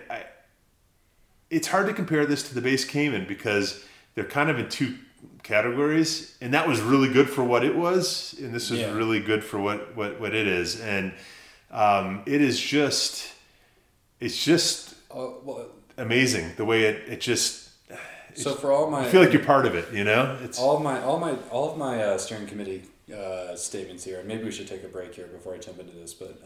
it's hard to compare this to the base Cayman because they're kind of in two categories, and that was really good for what it was, and this was really good for what it is, and it is just, it's just amazing the way it just. So for all my, I feel like you're part of it, It's all of my steering committee statements here. And maybe we should take a break here before I jump into this. But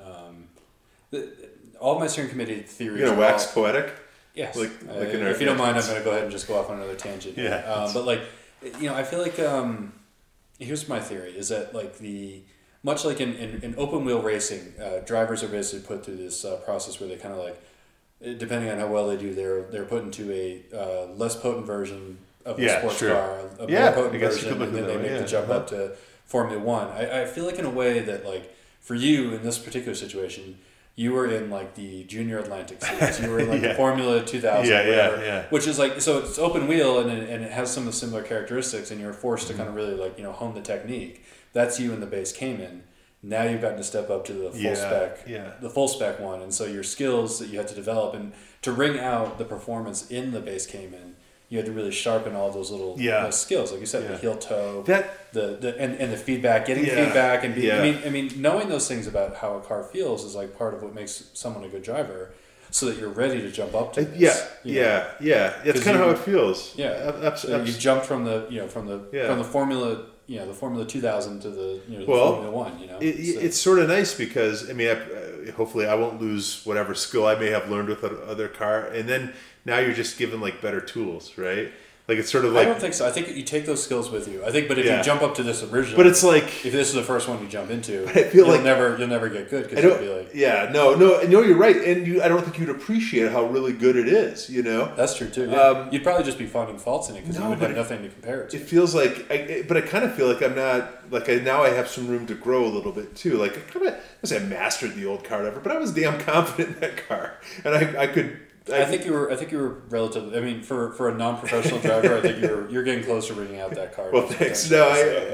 all of my steering committee theories. You're gonna wax poetic. Yes. If you don't mind, I'm going to go ahead and just go off on another tangent. Yeah. But I feel like here's my theory: is that much like in open wheel racing, drivers are basically put through this process where they kind of depending on how well they do, they're put into a less potent version of the sports car, a more potent version, and then they make the jump up to Formula One. I feel like in a way that for you in this particular situation, you were in the Junior Atlantic Series. You were in the Formula 2000, which is so it's open wheel and it has some of the similar characteristics, and you're forced to kind of really hone the technique. That's you in the base Cayman. Now you've gotten to step up to the full spec one, and so your skills that you had to develop and to wring out the performance in the base Cayman, you had to really sharpen all those little skills, like you said, the heel toe, and the feedback, getting feedback, and I mean, knowing those things about how a car feels is part of what makes someone a good driver, so that you're ready to jump up to this. It's kind of how it feels. Absolutely. You jumped from the from the Formula. The Formula 2000 to the Formula 1. It's sort of nice because hopefully I won't lose whatever skill I may have learned with other car, and then now you're just given better tools, right? It's sort of I don't think so. I think you take those skills with you. But if you jump up to this originally, but it's if this is the first one you jump into, I feel you'll never get good because you'll be no, you're right, and I don't think you'd appreciate how really good it is. That's true too. Yeah. You'd probably just be finding faults in it because you would have nothing to compare it to. It feels but I kind of feel like I'm not now I have some room to grow a little bit too. I mastered the old car, or whatever, but I was damn confident in that car, and I could. I think you were relatively. I mean, for a non-professional driver, I think you're getting close to rigging out that car. Well, thanks. No,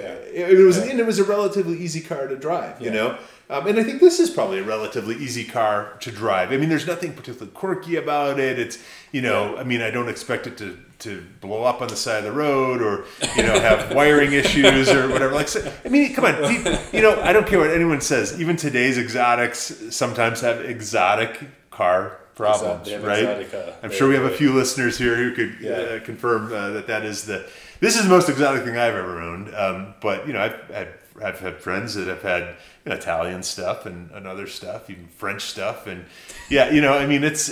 it was a relatively easy car to drive. And I think this is probably a relatively easy car to drive. I mean, there's nothing particularly quirky about it. It's I mean, I don't expect it to blow up on the side of the road or have wiring issues or whatever. I mean, come on. I don't care what anyone says. Even today's exotics sometimes have exotic car problems, right? I'm sure we have a few listeners here who could confirm that is this is the most exotic thing I've ever owned. But I've had friends that have had Italian stuff and other stuff, even French stuff, and I mean this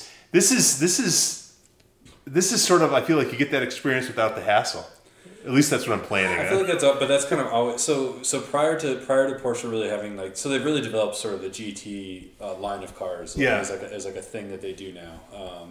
is sort of, I feel like you get that experience without the hassle. At least that's what I'm planning. I feel like that's kind of always so. Prior to Porsche really having so they've really developed sort of the GT line of cars as a thing that they do now,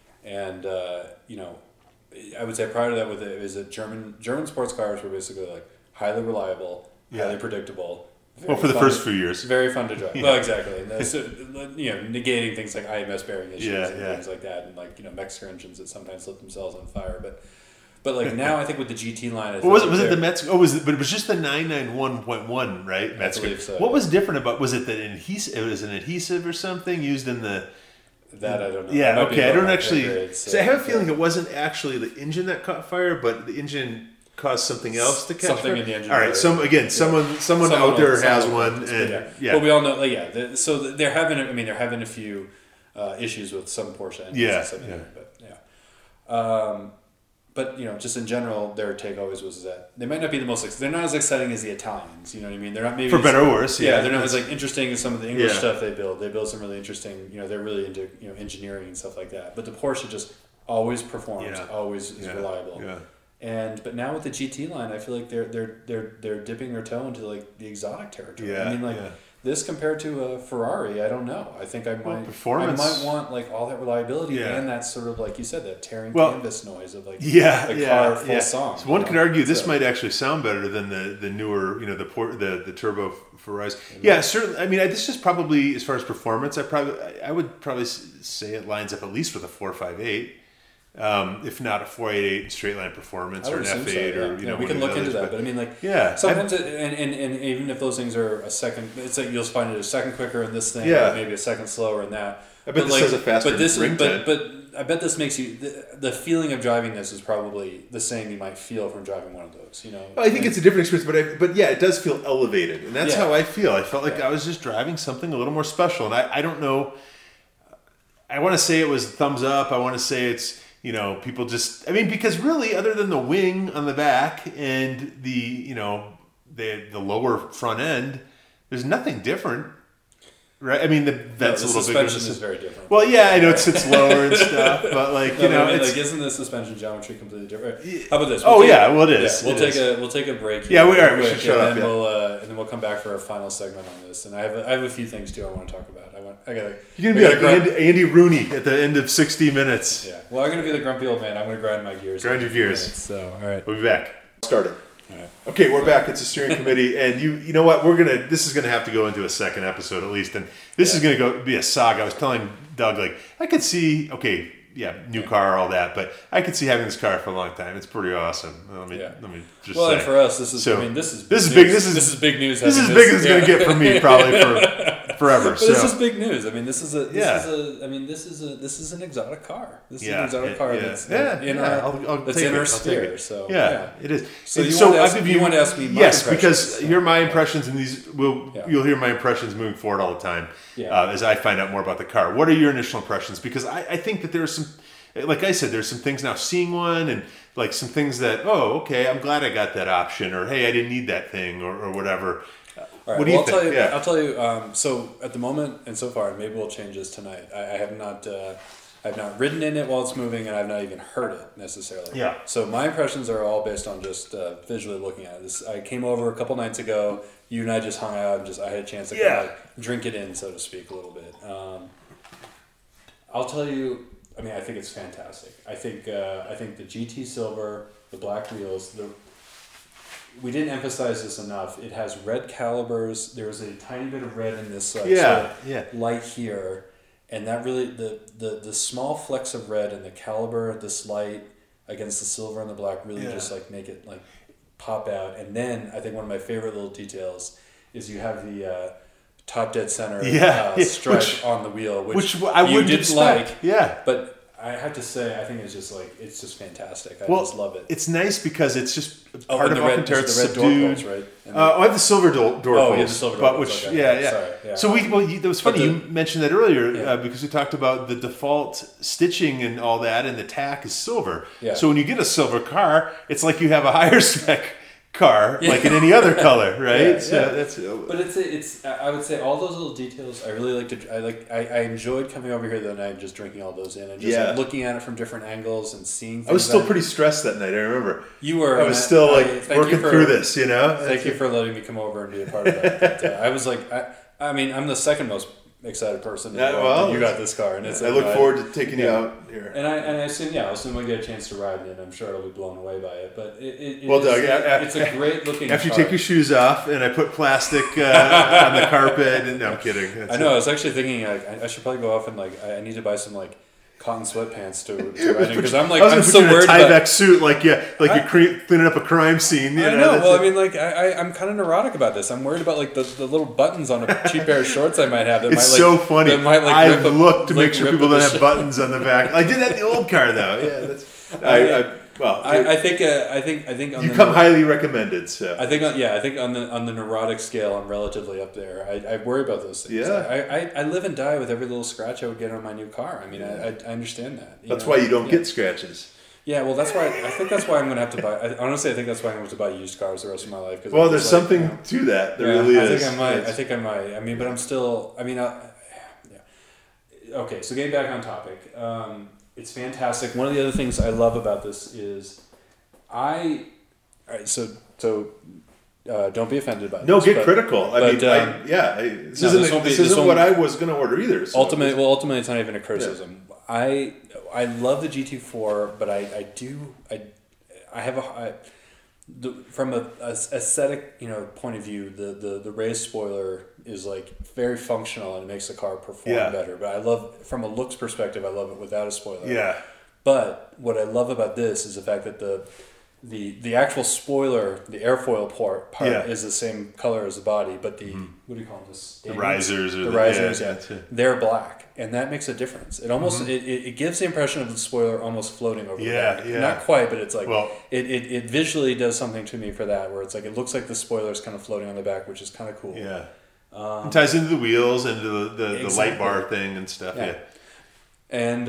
I would say prior to that is that German sports cars were basically highly reliable, highly predictable. For the first few years, very fun to drive. Well, exactly. So, negating things like IMS bearing issues and things like that, and Mexican engines that sometimes lit themselves on fire, But now I think with the GT line, was it the Metzger? But it was just the 991.1, right? Metzger. I believe so. What was different about? Was it that adhesive? It was an adhesive or something used in the. That I don't know. Yeah. Okay. I don't actually. So I have a feeling it wasn't actually the engine that caught fire, but the engine caused something else to catch fire. Something in the engine. All right. Someone out there has one, and Well, we all know. So they're having a few issues with some Porsche engines. But just in general, their take always was that they might not be the most. They're not as exciting as the Italians. You know what I mean? They're not maybe for better or worse. Yeah, they're not as interesting as some of the English stuff they build. They build some really interesting. They're really into engineering and stuff like that. But the Porsche just always performs, always is reliable. Yeah. But now with the GT line, I feel like they're dipping their toe into like the exotic territory. Yeah, I mean, like this compared to a Ferrari, I don't know. I think I might want like all that reliability and that sort of, like you said, that tearing canvas noise of like a car full song. So one could argue this might actually sound better than the newer, the turbo Ferraris. Yeah, certainly. I mean, this is probably, as far as performance, I would probably say it lines up at least with a 458. If not a 488 straight line performance or an F8 or we can look into that, but I mean, like sometimes and even if those things are a second, it's like you'll find it a second quicker in this thing, or maybe a second slower in that. I bet this has a faster ring time. But I bet this makes you the feeling of driving this is probably the same you might feel from driving one of those. I think it's a different experience, but it does feel elevated, and that's how I feel. I felt like I was just driving something a little more special, and I don't know. I want to say it was thumbs up. I want to say it's. People just, because really, other than the wing on the back and the lower front end, there's nothing different, right? I mean, the vent's a little bigger. The suspension is very different. Well, yeah, I know it sits lower and stuff, but isn't the suspension geometry completely different? How about this? It is. We'll take a break. Yeah, we are. We should shut up. And then we'll come back for our final segment on this. And I have a few things too I want to talk about. You're gonna be like Andy Rooney at the end of 60 minutes. Yeah. Well, I'm gonna be the grumpy old man. I'm gonna grind my gears. Grind your gears. So, all right. We'll be back. Started. All right. Okay, we're back. It's a steering committee, and you know what? This is gonna have to go into a second episode at least, and this is gonna be a saga. I was telling Doug, like, I could see. Okay. Yeah, new car, all that, but I could see having this car for a long time. It's pretty awesome. Let me just say. Well, and for us, this is big. This is big. This is big news. This is as big as it's going to get for me, probably for forever. But this is big news. I mean, this is an exotic car. This is an exotic car that's in our sphere. So it is. So you want to ask me? Yes, because you're my impressions, and you'll hear my impressions moving forward all the time as I find out more about the car. What are your initial impressions? Because I think that there's some. Like I said, there's some things now seeing one and like some things that, I'm glad I got that option, or hey, I didn't need that thing, or whatever. Right. What do you think? I'll tell you. So at the moment and so far, and maybe we'll change this tonight. I have not ridden in it while it's moving, and I've not even heard it necessarily. Yeah. So my impressions are all based on just visually looking at it. I came over a couple nights ago. You and I just hung out, and I had a chance to kind of drink it in, so to speak, a little bit. I'll tell you. I mean, I think it's fantastic. I think the GT Silver, the black wheels. We didn't emphasize this enough. It has red calibers. There is a tiny bit of red in this light here, and that really the small flecks of red in the caliber, this light against the silver and the black really just like make it like pop out. And then I think one of my favorite little details is you have the top dead center stripe on the wheel, which I wouldn't didn't like. But I have to say, I think it's just fantastic. I just love it. It's nice because it's just part of Alcantara. It's subdued. Door bolts, right? I have the silver door bolts. Oh, you have the silver door bolts. Sorry, yeah. So that was funny. You mentioned that earlier because we talked about the default stitching and all that, and the tack is silver. Yeah. So when you get a silver car, it's like you have a higher spec car, like in any other color, right? But it's. I would say all those little details. I really like to. I enjoyed coming over here that night and just drinking all those in and just like looking at it from different angles and seeing things. I was still pretty stressed that night. I remember you were. I was still working through this. Thank you for letting me come over and be a part of that. But, I was like, I mean, I'm the second most excited person. You got this car, and I look forward to taking you out here. And I assume we get a chance to ride in it. I'm sure it'll be blown away by it. But it's a great looking. After you take your shoes off, and I put plastic on the carpet, and no, I'm kidding. I know. I was actually thinking I should probably go off and I need to buy some cotton sweatpants to ride in because I'm so worried about Tyvek suit you're cleaning up a crime scene. I know. Well, I mean, I'm kind of neurotic about this. I'm worried about the little buttons on a cheap pair of shorts I might have. That it's so funny. I look to make sure people don't have buttons on the back. I did that in the old car though. Yeah, that's. I think you come highly recommended. So I think on the neurotic scale, I'm relatively up there. I worry about those things. Yeah. I live and die with every little scratch I would get on my new car. I mean, I understand that. That's why you don't get scratches. Yeah, well, that's why I think that's why I'm going to have to buy. Honestly, I think that's why I'm going to buy used cars the rest of my life. Well, there's something to that. There really is. I think I might. I mean, but I'm still. I mean, Okay, so getting back on topic. It's fantastic. One of the other things I love about this is All right, so don't be offended by no, this. Get critical. This isn't what I was going to order either. So ultimately, it's not even a criticism. Yeah. I love the GT4, but from a aesthetic point of view, the raised spoiler is like very functional and it makes the car perform better. But I love, from a looks perspective, I love it without a spoiler. Yeah. But what I love about this is the fact that the actual spoiler, the airfoil part is the same color as the body, but what do you call this? The risers. The risers, they're black, and that makes a difference. It almost it gives the impression of the spoiler almost floating over the back. Yeah. Not quite, but it's like it visually does something to me for that, where it's like it looks like the spoiler is kind of floating on the back, which is kind of cool. Yeah. It ties into the wheels and the light bar thing and stuff. Yeah. And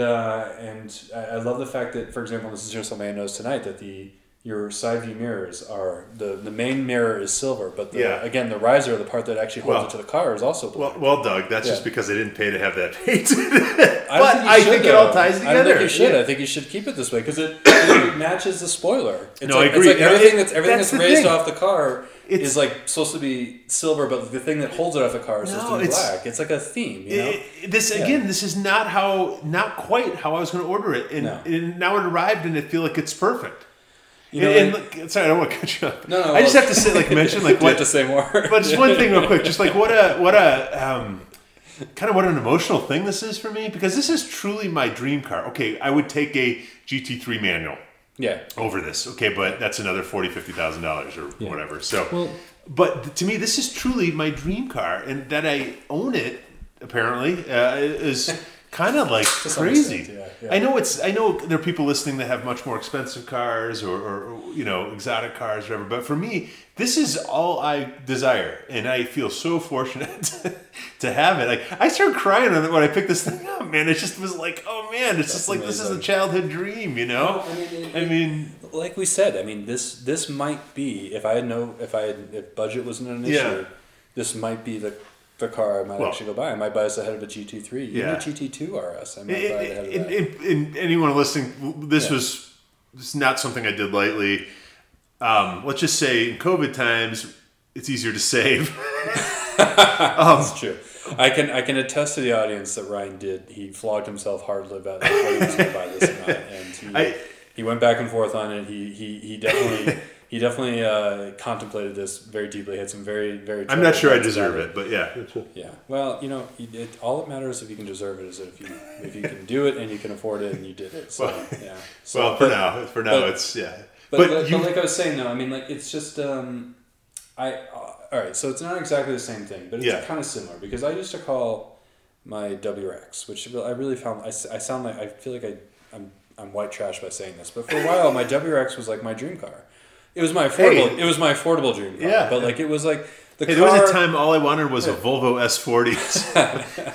I love the fact that, for example, this is just something I noticed tonight, that your side view mirrors are the main mirror is silver, but again, the riser, the part that actually holds it to the car, is also black. Well, Doug, that's just because they didn't pay to have that painted. I think it all ties together. I don't think you should. I think you should keep it this way because it matches the spoiler. I agree. It's like everything that's raised off the car is like supposed to be silver, but the thing that holds it off the car is supposed to be black. It's like a theme, This is not quite how I was going to order it, and now it arrived, and I feel like it's perfect. Sorry, I don't want to cut you off. No, I just have to say, mention what. You have to say more. But just one thing, real quick, just what an emotional thing this is for me, because this is truly my dream car. Okay, I would take a GT3 manual. Yeah. Over this, okay, but that's another $40,000-$50,000 or whatever. So, but to me, this is truly my dream car, and that I own it apparently is. Kind of like crazy. Extent, I know there are people listening that have much more expensive cars or exotic cars, or whatever. But for me, this is all I desire, and I feel so fortunate to have it. Like, I started crying on it when I picked this thing up, man. It just was like, oh man, it's just like amazing. This is a childhood dream, I mean, like we said, this might be, if budget wasn't an issue, this might be the car I might actually go buy. I might buy this ahead of a GT3. Even a GT2 RS. I might buy it ahead of that. And anyone listening, this was not something I did lightly. Let's just say in COVID times, it's easier to save. That's true. I can attest to the audience that Ryan did. He flogged himself hardly about whether he was going to buy this or not, and he went back and forth on it. He definitely. He definitely contemplated this very deeply. Had some very, very. I'm not sure I deserve it, but yeah. Yeah. Well, all that matters if you can deserve it is if you can do it and you can afford it and you did it. So yeah. So, for now, it's But like I was saying though, it's just all right. So it's not exactly the same thing, but it's kind of similar because I used to call my WRX, which I really found I sound like I feel like I'm white trash by saying this, but for a while my WRX was like my dream car. It was my affordable. It was my affordable dream car. Yeah, but it was like the car. There was a time all I wanted was a Volvo S40.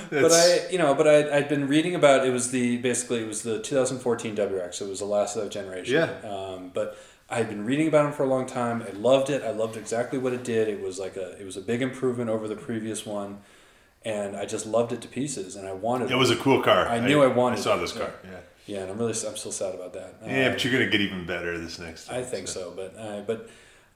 But I'd been reading about it was the 2014 WRX. It was the last of that generation. Yeah. But I had been reading about it for a long time. I loved it. I loved exactly what it did. It was a big improvement over the previous one, and I just loved it to pieces. And I wanted. It was a cool car. I knew I wanted. I saw this car. Yeah. Yeah, and I'm still sad about that. Yeah, but you're gonna get even better this next time. I think so, but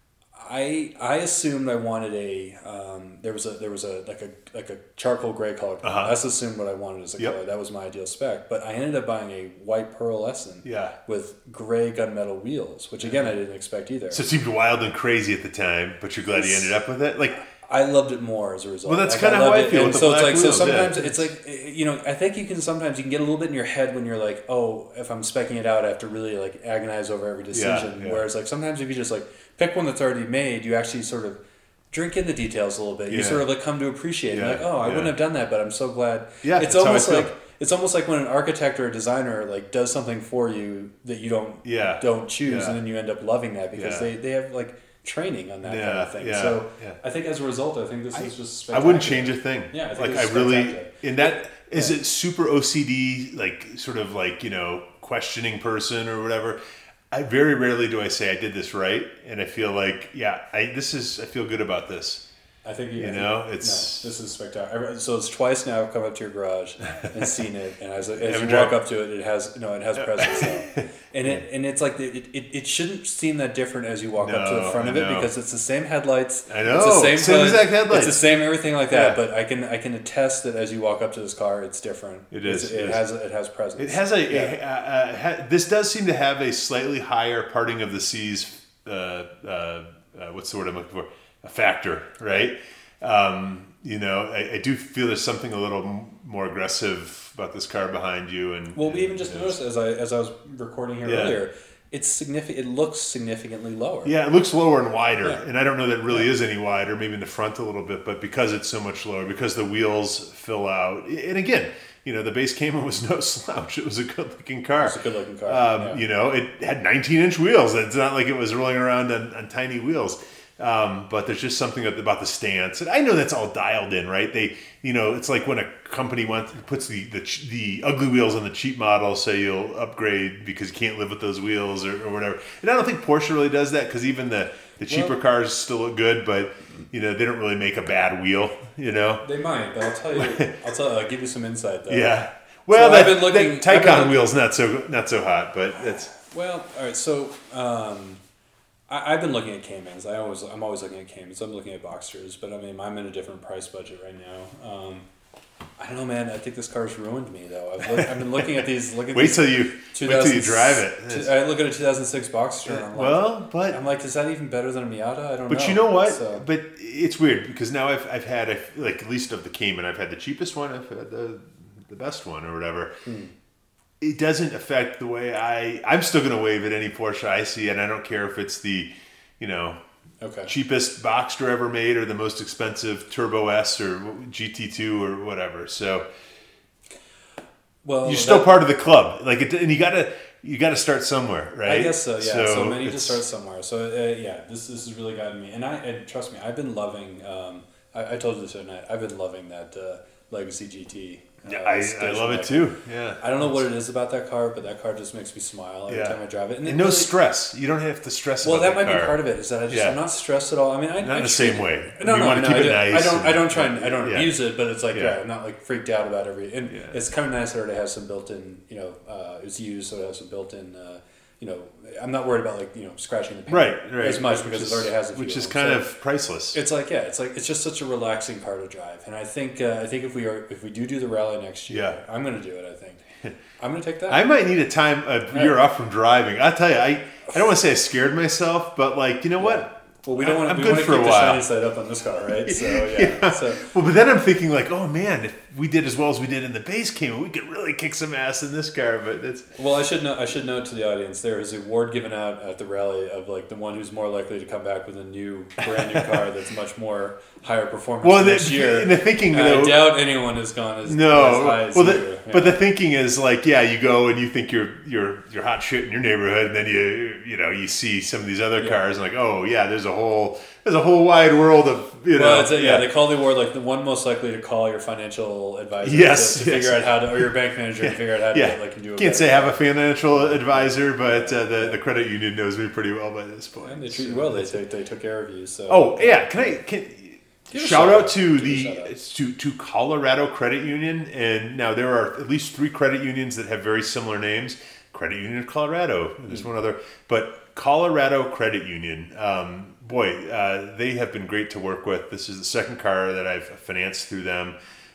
I assumed I wanted there was a charcoal gray color. That's assumed what I wanted as a color. That was my ideal spec. But I ended up buying a white pearlescent with gray gunmetal wheels, which again I didn't expect either. So it seemed wild and crazy at the time, but you're glad you ended up with it, I loved it more as a result. Well, that's kind of how I feel with the black wheels. So sometimes it's like, I think you can get a little bit in your head when you're like, oh, if I'm speccing it out, I have to really agonize over every decision. Yeah. Whereas sometimes if you just pick one that's already made, you actually sort of drink in the details a little bit. You sort of come to appreciate it. I wouldn't have done that, but I'm so glad. Yeah, it's almost like when an architect or a designer does something for you that you don't choose, and then you end up loving that because they have training on that kind of thing. So I think as a result, I think this is just spectacular. I wouldn't change a thing. Yeah, I really in that is it super OCD questioning person or whatever. I very rarely do I say I did this right, and I feel like I feel good about this. I think it's... No, this is spectacular. So it's twice now I've come up to your garage and seen it, and as you walk up to it, it has presence now. And it's like it shouldn't seem that different as you walk up to the front of it, because it's the same headlights. I know. It's the same exact headlights. It's the same everything like that. But I can attest that as you walk up to this car, it's different. It is. It has presence. It has this does seem to have a slightly higher parting of the seas. What's the word I'm looking for? A factor, right? I do feel there's something a little more aggressive about this car behind you. And we even just noticed as I was recording here earlier, it's significant. It looks significantly lower. Yeah, it looks lower and wider, and I don't know that it really is any wider. Maybe in the front a little bit, but because it's so much lower, because the wheels fill out, and again, the base Cayman was no slouch. It was a good-looking car. It's a good-looking car. It had 19-inch wheels. It's not like it was rolling around on tiny wheels. But there's just something about the stance, and I know that's all dialed in, right? It's like when a company puts the ugly wheels on the cheap model, so you'll upgrade because you can't live with those wheels or whatever. And I don't think Porsche really does that, because even the cheaper cars still look good, but they don't really make a bad wheel. They might, but I'll give you some insight though. Yeah. Well, I've been looking. Taycan wheels not so hot, but it's all right. So. I've been looking at Caymans. I'm always looking at Caymans. I'm looking at Boxsters, but I'm in a different price budget right now. I don't know, man. I think this car's ruined me though. I've been looking at these. Wait till you drive it. I look at a 2006 Boxster. And I'm like, is that even better than a Miata? I don't know. But you know what? But it's weird, because now I've had at least of the Cayman, I've had the cheapest one. I've had the best one or whatever. It doesn't affect the way I'm still going to wave at any Porsche I see, and I don't care if it's the, cheapest Boxster ever made or the most expensive Turbo S or GT2 or whatever. So, you're still part of the club, and you gotta start somewhere, right? I guess so. Yeah. So many to start somewhere. So this has really gotten me, and trust me, I've been loving. I told you this the other night. I've been loving that Legacy GT. I love it too. Yeah. I don't know what it is about that car, but that car just makes me smile every time I drive it. And no stress. You don't have to stress about that might be part of it, is that I'm not stressed at all. I mean, not in the same way. No, you want to keep it nice. I don't abuse it, but it's like, I'm not like freaked out about every. And it's kind of nice that it has some built-in, it's used, so it has some built-in, I'm not worried about scratching the paint as much, because it already has a few. Which is kind of priceless. It's it's just such a relaxing car to drive, and I think if we do the rally next year, I'm going to do it. I think I'm going to take that. I might need a year off from driving. I tell you, I don't want to say I scared myself, but you know what? Well, we don't want to keep the shiny side up on this car, right? So, but then I'm thinking oh man, if we did as well as we did in the base Cayman, we could really kick some ass in this car. But it's I should note to the audience, there is an award given out at the rally of the one who's more likely to come back with a brand new car that's much more higher performance this year. And the thinking, I doubt anyone has gone as high as but the thinking is you go and you think you're hot shit in your neighborhood, and then you see some of these other cars and there's a whole wide world of they call the award the one most likely to call your financial advisor to figure out how to, or your bank manager to figure out how to do it. Can't say I have a financial advisor, but the credit union knows me pretty well by this point. And they treat you well. They took care of you. So shout out to Colorado Credit Union, and now there are at least 3 credit unions that have very similar names. Credit Union of Colorado. There's one other, but Colorado Credit Union. They have been great to work with. This is the second car that I've financed through them.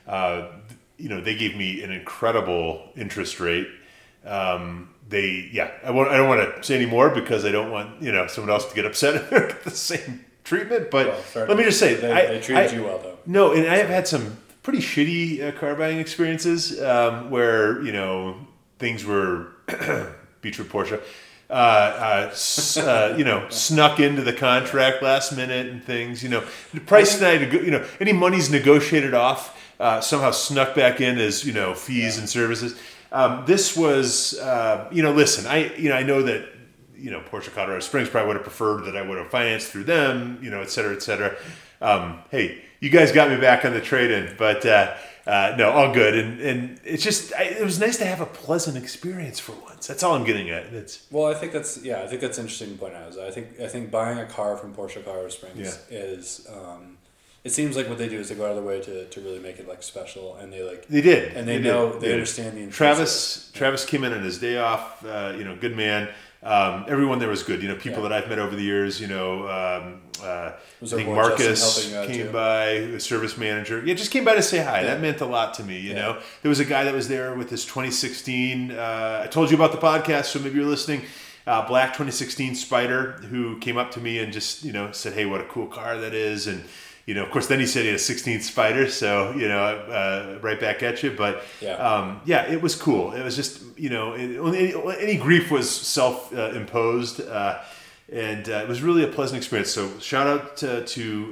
They gave me an incredible interest rate. I don't want to say any more, because I don't want someone else to get upset and get the same treatment. But let me just say, they treated you well though. No, and I have had some pretty shitty car buying experiences where things were Beechwood Porsche. Snuck into the contract last minute and things. The price tonight. Any money's negotiated off, somehow snuck back in as fees and services. This was listen. I know that Porsche Colorado Springs probably would have preferred that I would have financed through them. Et cetera, et cetera. Hey, you guys got me back on the trade-in, but no, all good. And it's just it was nice to have a pleasant experience for once. That's all I'm getting at. I think that's interesting to point out. I think buying a car from Porsche Colorado Springs is it seems like what they do is they go out of their way to really make it like special, and they did, and they understand the Travis came in on his day off, good man. Everyone there was good, people that I've met over the years, I think Marcus came by, service manager. Yeah, just came by to say hi. That meant a lot to me, know. There was a guy that was there with his 2016, I told you about the podcast, so maybe you're listening, black 2016 Spider, who came up to me and just, said, hey, what a cool car that is. And, of course, then he said he had a 16th Spider, so, right back at you. But, it was cool. It was just, any grief was self-imposed. And it was really a pleasant experience. So shout out to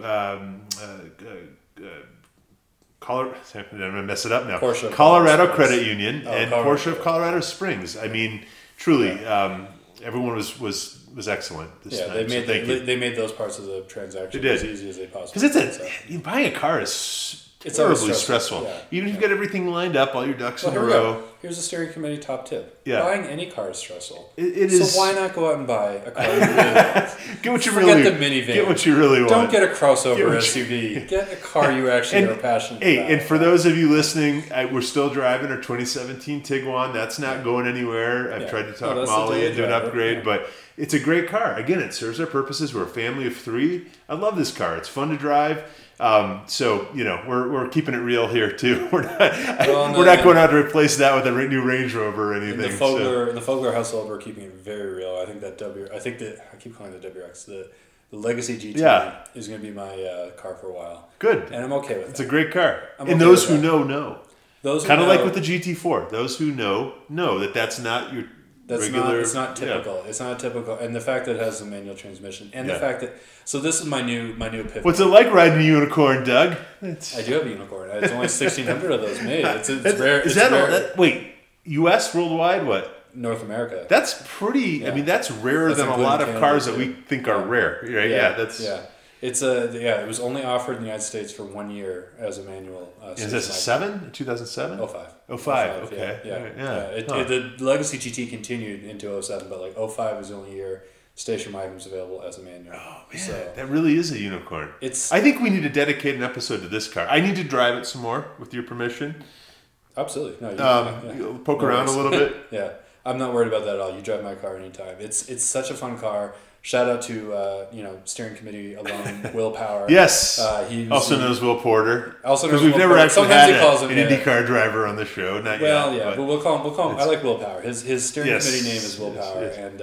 I'm going to mess it up now. Colorado Credit Union and Porsche of Colorado Springs. I mean, truly, everyone was excellent this time. They made those parts of the transaction as easy as they possibly could. Because buying a car is terribly stressful. Yeah. Even if you've got everything lined up, all your ducks in a row. Here's a steering committee top tip. Yeah. Buying any car is stressful. It is. So why not go out and buy a car you really want? Get what you really want. Forget the minivan. Get what you really want. Don't get a crossover SUV. Get a car you actually are passionate about. And for those of you listening, we're still driving our 2017 Tiguan. That's not going anywhere. I've tried to talk Molly into an upgrade, but it's a great car. Again, it serves our purposes. We're a family of 3. I love this car. It's fun to drive. So we're keeping it real here too. We're not going out to replace that with a new Range Rover or anything. The Fogler household, we're keeping it very real. I think that I keep calling it the WRX. The Legacy GT is going to be my car for a while. Good, and I'm okay with it. It's a great car. And those who know. Those kind of like with the GT4. Those who know that's not your. It's not typical. Yeah. It's not typical, and the fact that it has a manual transmission, and the fact that this is my new epiphany. What's it like riding a unicorn, Doug? I do have a unicorn. It's only 1,600 of those made. It's rare. Is that rare. Wait, U.S. worldwide? What? North America. That's pretty. Yeah. I mean, that's rarer than a lot of cars that we think are rare. Right? Yeah. It's it was only offered in the United States for 1 year as a manual. Is this a 2007? 05. 05. Okay. Yeah. The Legacy GT continued into 07, but 05 was the only year station wagons available as a manual. Oh man, that really is a unicorn. I think we need to dedicate an episode to this car. I need to drive it some more, with your permission. Absolutely. No, poke around a little bit. Yeah, I'm not worried about that at all. You drive my car anytime. It's such a fun car. Shout out to steering committee alum Will Power. Yes, he also knows Will Porter. Also, because we've never actually had an IndyCar driver on the show. Not yet. But we'll call him. I like Will Power. His steering committee name is Will Power, and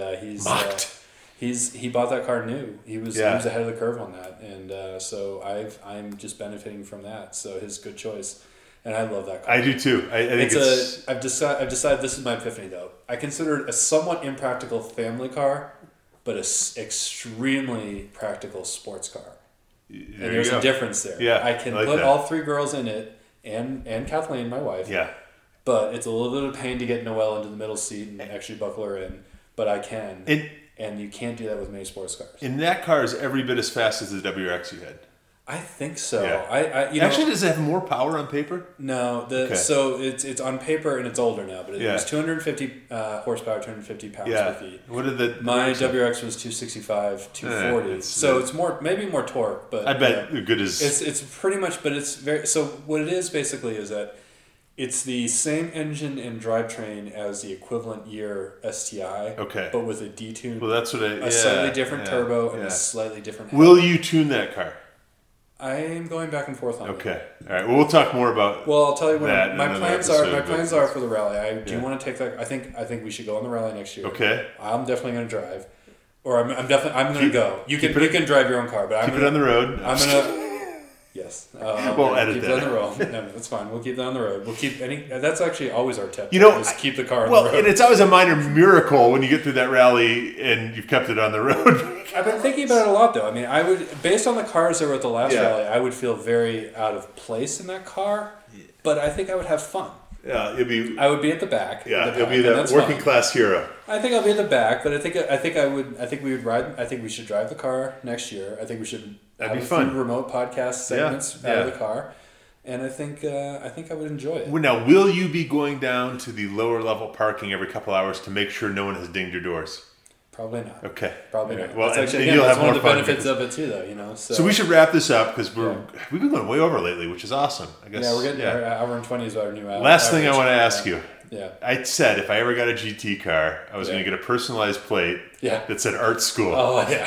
he bought that car new. He was ahead of the curve on that, and so I'm just benefiting from that. So his good choice. And I love that car. I do too. I think I've decided this is my epiphany though. I consider it a somewhat impractical family car, but an extremely practical sports car. And there's a difference there. Yeah, I can put all 3 girls in it, and Kathleen, my wife. Yeah. But it's a little bit of a pain to get Noelle into the middle seat and actually buckle her in. But I can. And you can't do that with many sports cars. And that car is every bit as fast as the WRX you had. I think so. Yeah. Actually, does it have more power on paper? No. So it's on paper and it's older now, but it was 250 horsepower, 250 pounds-feet. What did my WRX was 265, 240. So it's maybe more torque, but I bet good as it's pretty much. But it's very. So what it is basically is that it's the same engine and drivetrain as the equivalent year STI. Okay. But with a detuned. Well, that's what a slightly different turbo and a slightly different. Will you tune that car? I am going back and forth on it. Okay. All right. Well, we'll talk more about. Well, I'll tell you what my plans are. My plans are for the rally. I do want to take that. I think we should go on the rally next year. Okay. I'm definitely going to drive, or I'm going to go. You can drive your own car, but keep it on the road. I'm gonna. Yes. We'll edit keep that. It on the road. No, that's fine. We'll keep that on the road. We'll keep any. That's actually always our tip. Just keep the car on the road. And it's always a minor miracle when you get through that rally and you've kept it on the road. I've been thinking about it a lot, though. I mean, I would, based on the cars that were at the last rally, I would feel very out of place in that car, but I think I would have fun. Yeah, I would be at the back. Yeah, you'll be that working class hero. I think I'll be at the back, but I think we would ride. I think we should drive the car next year. I think we should. That'd be fun. Remote podcast segments out of the car, and I think I would enjoy it. Now, will you be going down to the lower level parking every couple hours to make sure no one has dinged your doors? Probably not. Okay. Probably not. Well, well, that's actually that's one of the benefits of it too, though. So we should wrap this up because we've been going way over lately, which is awesome. I guess. Yeah, we're getting our hour and 20 is our new hour. Last thing I want to ask you. Yeah. I said if I ever got a GT car, I was going to get a personalized plate that said art school. Oh yeah.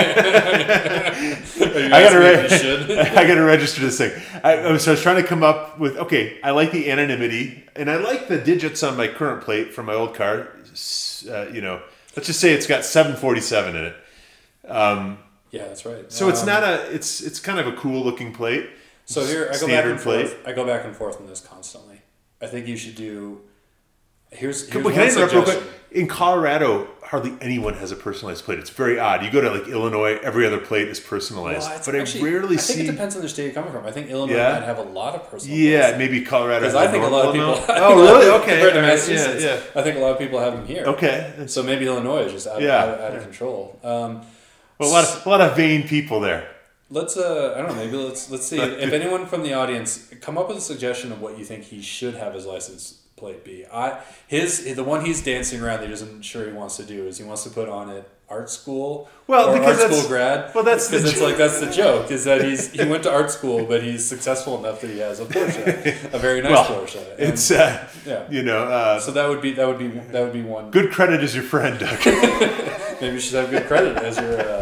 I got to register this thing. I was trying to come up with I like the anonymity and I like the digits on my current plate from my old car. Let's just say it's got 747 in it. Yeah, that's right. So it's not it's kind of a cool looking plate. So here I go back and forth. I go back and forth on this constantly. I think you should do. Here's can I interrupt real quick? In Colorado, hardly anyone has a personalized plate. It's very odd. You go to like Illinois, every other plate is personalized. Well, but I rarely see. I think it depends on the state you're coming from. I think Illinois might have a lot of personalized. Yeah, maybe Colorado. Because I think a lot of people. Oh, really? Okay. Compared to Massachusetts, I think a lot of people have them here. Okay. So maybe Illinois is just out of control. Well, a lot of vain people there. Let's I don't know, maybe let's see if anyone from the audience come up with a suggestion of what you think he should have his license plate be. The one he's dancing around that he isn't sure he wants to do is he wants to put on it art school. Well, or because art school grad. Well, that's because that's the joke is that he went to art school, but he's successful enough that he has a Porsche, a very nice Porsche. And, it's so that would be one. Good credit is your friend, Doug. Maybe you should have good credit as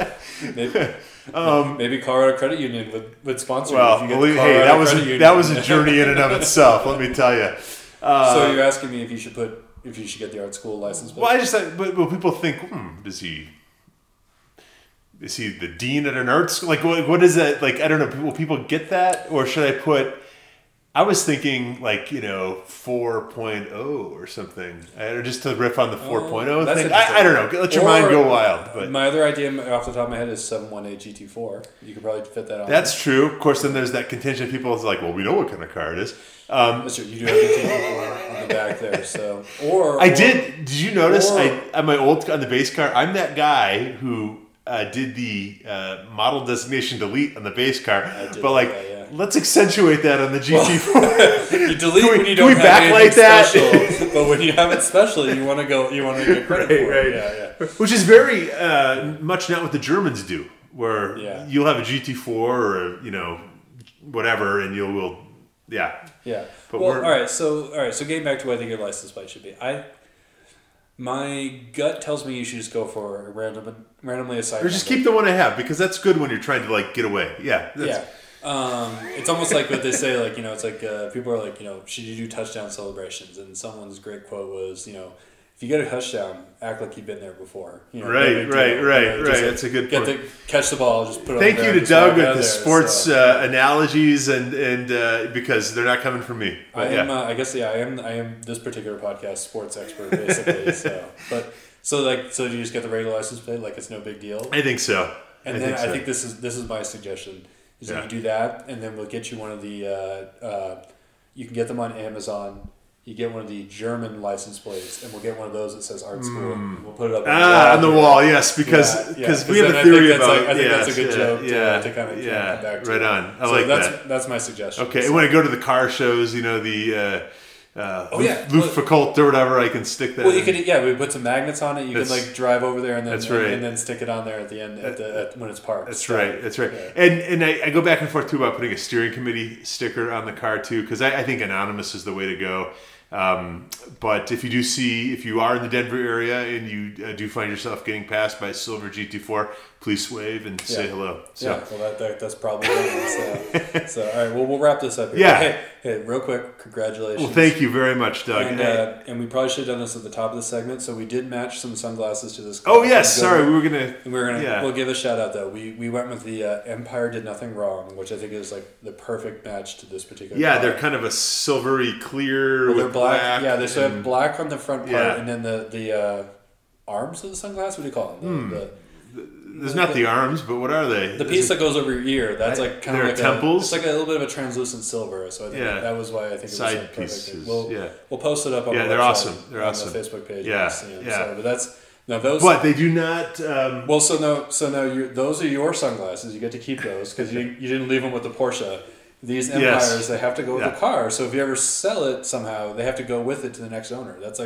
your. Maybe Colorado Credit Union would sponsor you. That was a journey in and of itself. Let me tell you. So you're asking me if you should get the art school license plate? Well, I just but people think, is he the dean at an art school? Like, what is that? Like, I don't know. Will people get that, or should I put? I was thinking like 4.0 or something, or just to riff on the 4.0 thing. I don't know. Let your mind go wild. But my other idea off the top of my head is 718 GT4. You could probably fit that on. That's true. Of course, then there's that contention of people is like, well, we know what kind of car it is. That's true. You do have GT4 on the back there. So, did you notice? On my old on the base car, I'm that guy who did the model designation delete on the base car, let's accentuate that on the GT4. You delete when you don't have anything special, but when you have it special, you want to get credit for it. Yeah. Which is very much not what the Germans do, where you'll have a GT4 or whatever, and you'll. Yeah. But all right. So getting back to what I think your license plate should be, my gut tells me you should just go for a randomly assigned. Or just keep the one I have because that's good when you're trying to get away. Yeah. It's almost like what they say, it's like people are like, should you do touchdown celebrations? And someone's great quote was, if you get a touchdown, act like you've been there before. Right. That's a good point. Catch the ball, just put it Thank on you to Doug with the sports analogies and because they're not coming from me. But I am this particular podcast sports expert basically. So do you just get the regular license plate like it's no big deal? I think so. And I think this is my suggestion. Is that you do that, and then we'll get you one of the. You can get them on Amazon. You get one of the German license plates, and we'll get one of those that says art school. We'll put it up on the wall. Yes, because we have a theory about. I think that's a good joke to kind of come back to. Right on. I like that. That's my suggestion. Okay, and when I go to the car shows, the. Luftverkult or whatever, I can stick that. Well, you could, we put some magnets on it. You could drive over there and then and then stick it on there at the end when it's parked. That's right. Yeah. And I go back and forth too about putting a steering committee sticker on the car too because I think anonymous is the way to go. But if you are in the Denver area and you do find yourself getting passed by a silver GT4, please wave and say hello. So. Yeah, well that's probably it. So all right, well we'll wrap this up here. Yeah. Hey, real quick, congratulations. Well, thank you very much, Doug. And we probably should have done this at the top of the segment. So we did match some sunglasses to this. Oh yes, sorry, we'll give a shout out though. We went with the Empire Did Nothing Wrong, which I think is like the perfect match to this particular. Yeah, car. They're kind of a silvery clear. Well, they're black. Yeah, they have black on the front part, and then the arms of the sunglasses. What do you call them? There's not the arms, but what are they? The piece that goes over your ear. That's like kind of like temples. It's like a little bit of a translucent silver. So I think that was why I think side it was pieces. We'll post it up on they're awesome. They're awesome on the Facebook page. Yeah. So, but that's those. But they do not. So now those are your sunglasses. You get to keep those because you didn't leave them with the Porsche. These Empires, they have to go with the car. So if you ever sell it somehow, they have to go with it to the next owner.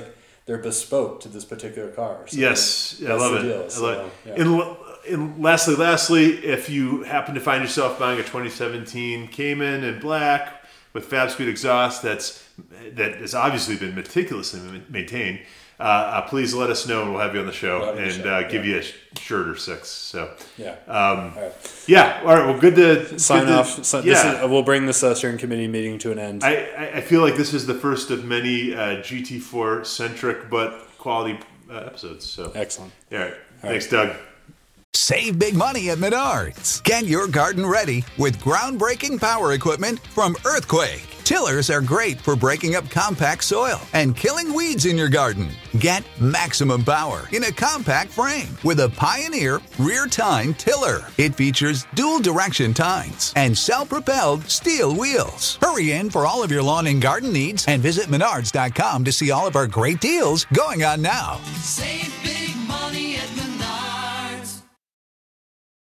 they're bespoke to this particular car. So yes, I love it. Deal. I love it. And lastly, if you happen to find yourself buying a 2017 Cayman in black with Fab-Speed exhaust that has obviously been meticulously maintained, please let us know and we'll have you on the show and give you a shirt or 6. So all right. Well, good to sign off. We'll bring this steering committee meeting to an end. I feel like this is the first of many GT4 centric but quality episodes. So excellent. All right. Thanks, Doug. Save big money at Menards. Get your garden ready with groundbreaking power equipment from Earthquake. Tillers are great for breaking up compact soil and killing weeds in your garden. Get maximum power in a compact frame with a Pioneer rear tine tiller. It features dual direction tines and self-propelled steel wheels. Hurry in for all of your lawn and garden needs and visit Menards.com to see all of our great deals going on now. Save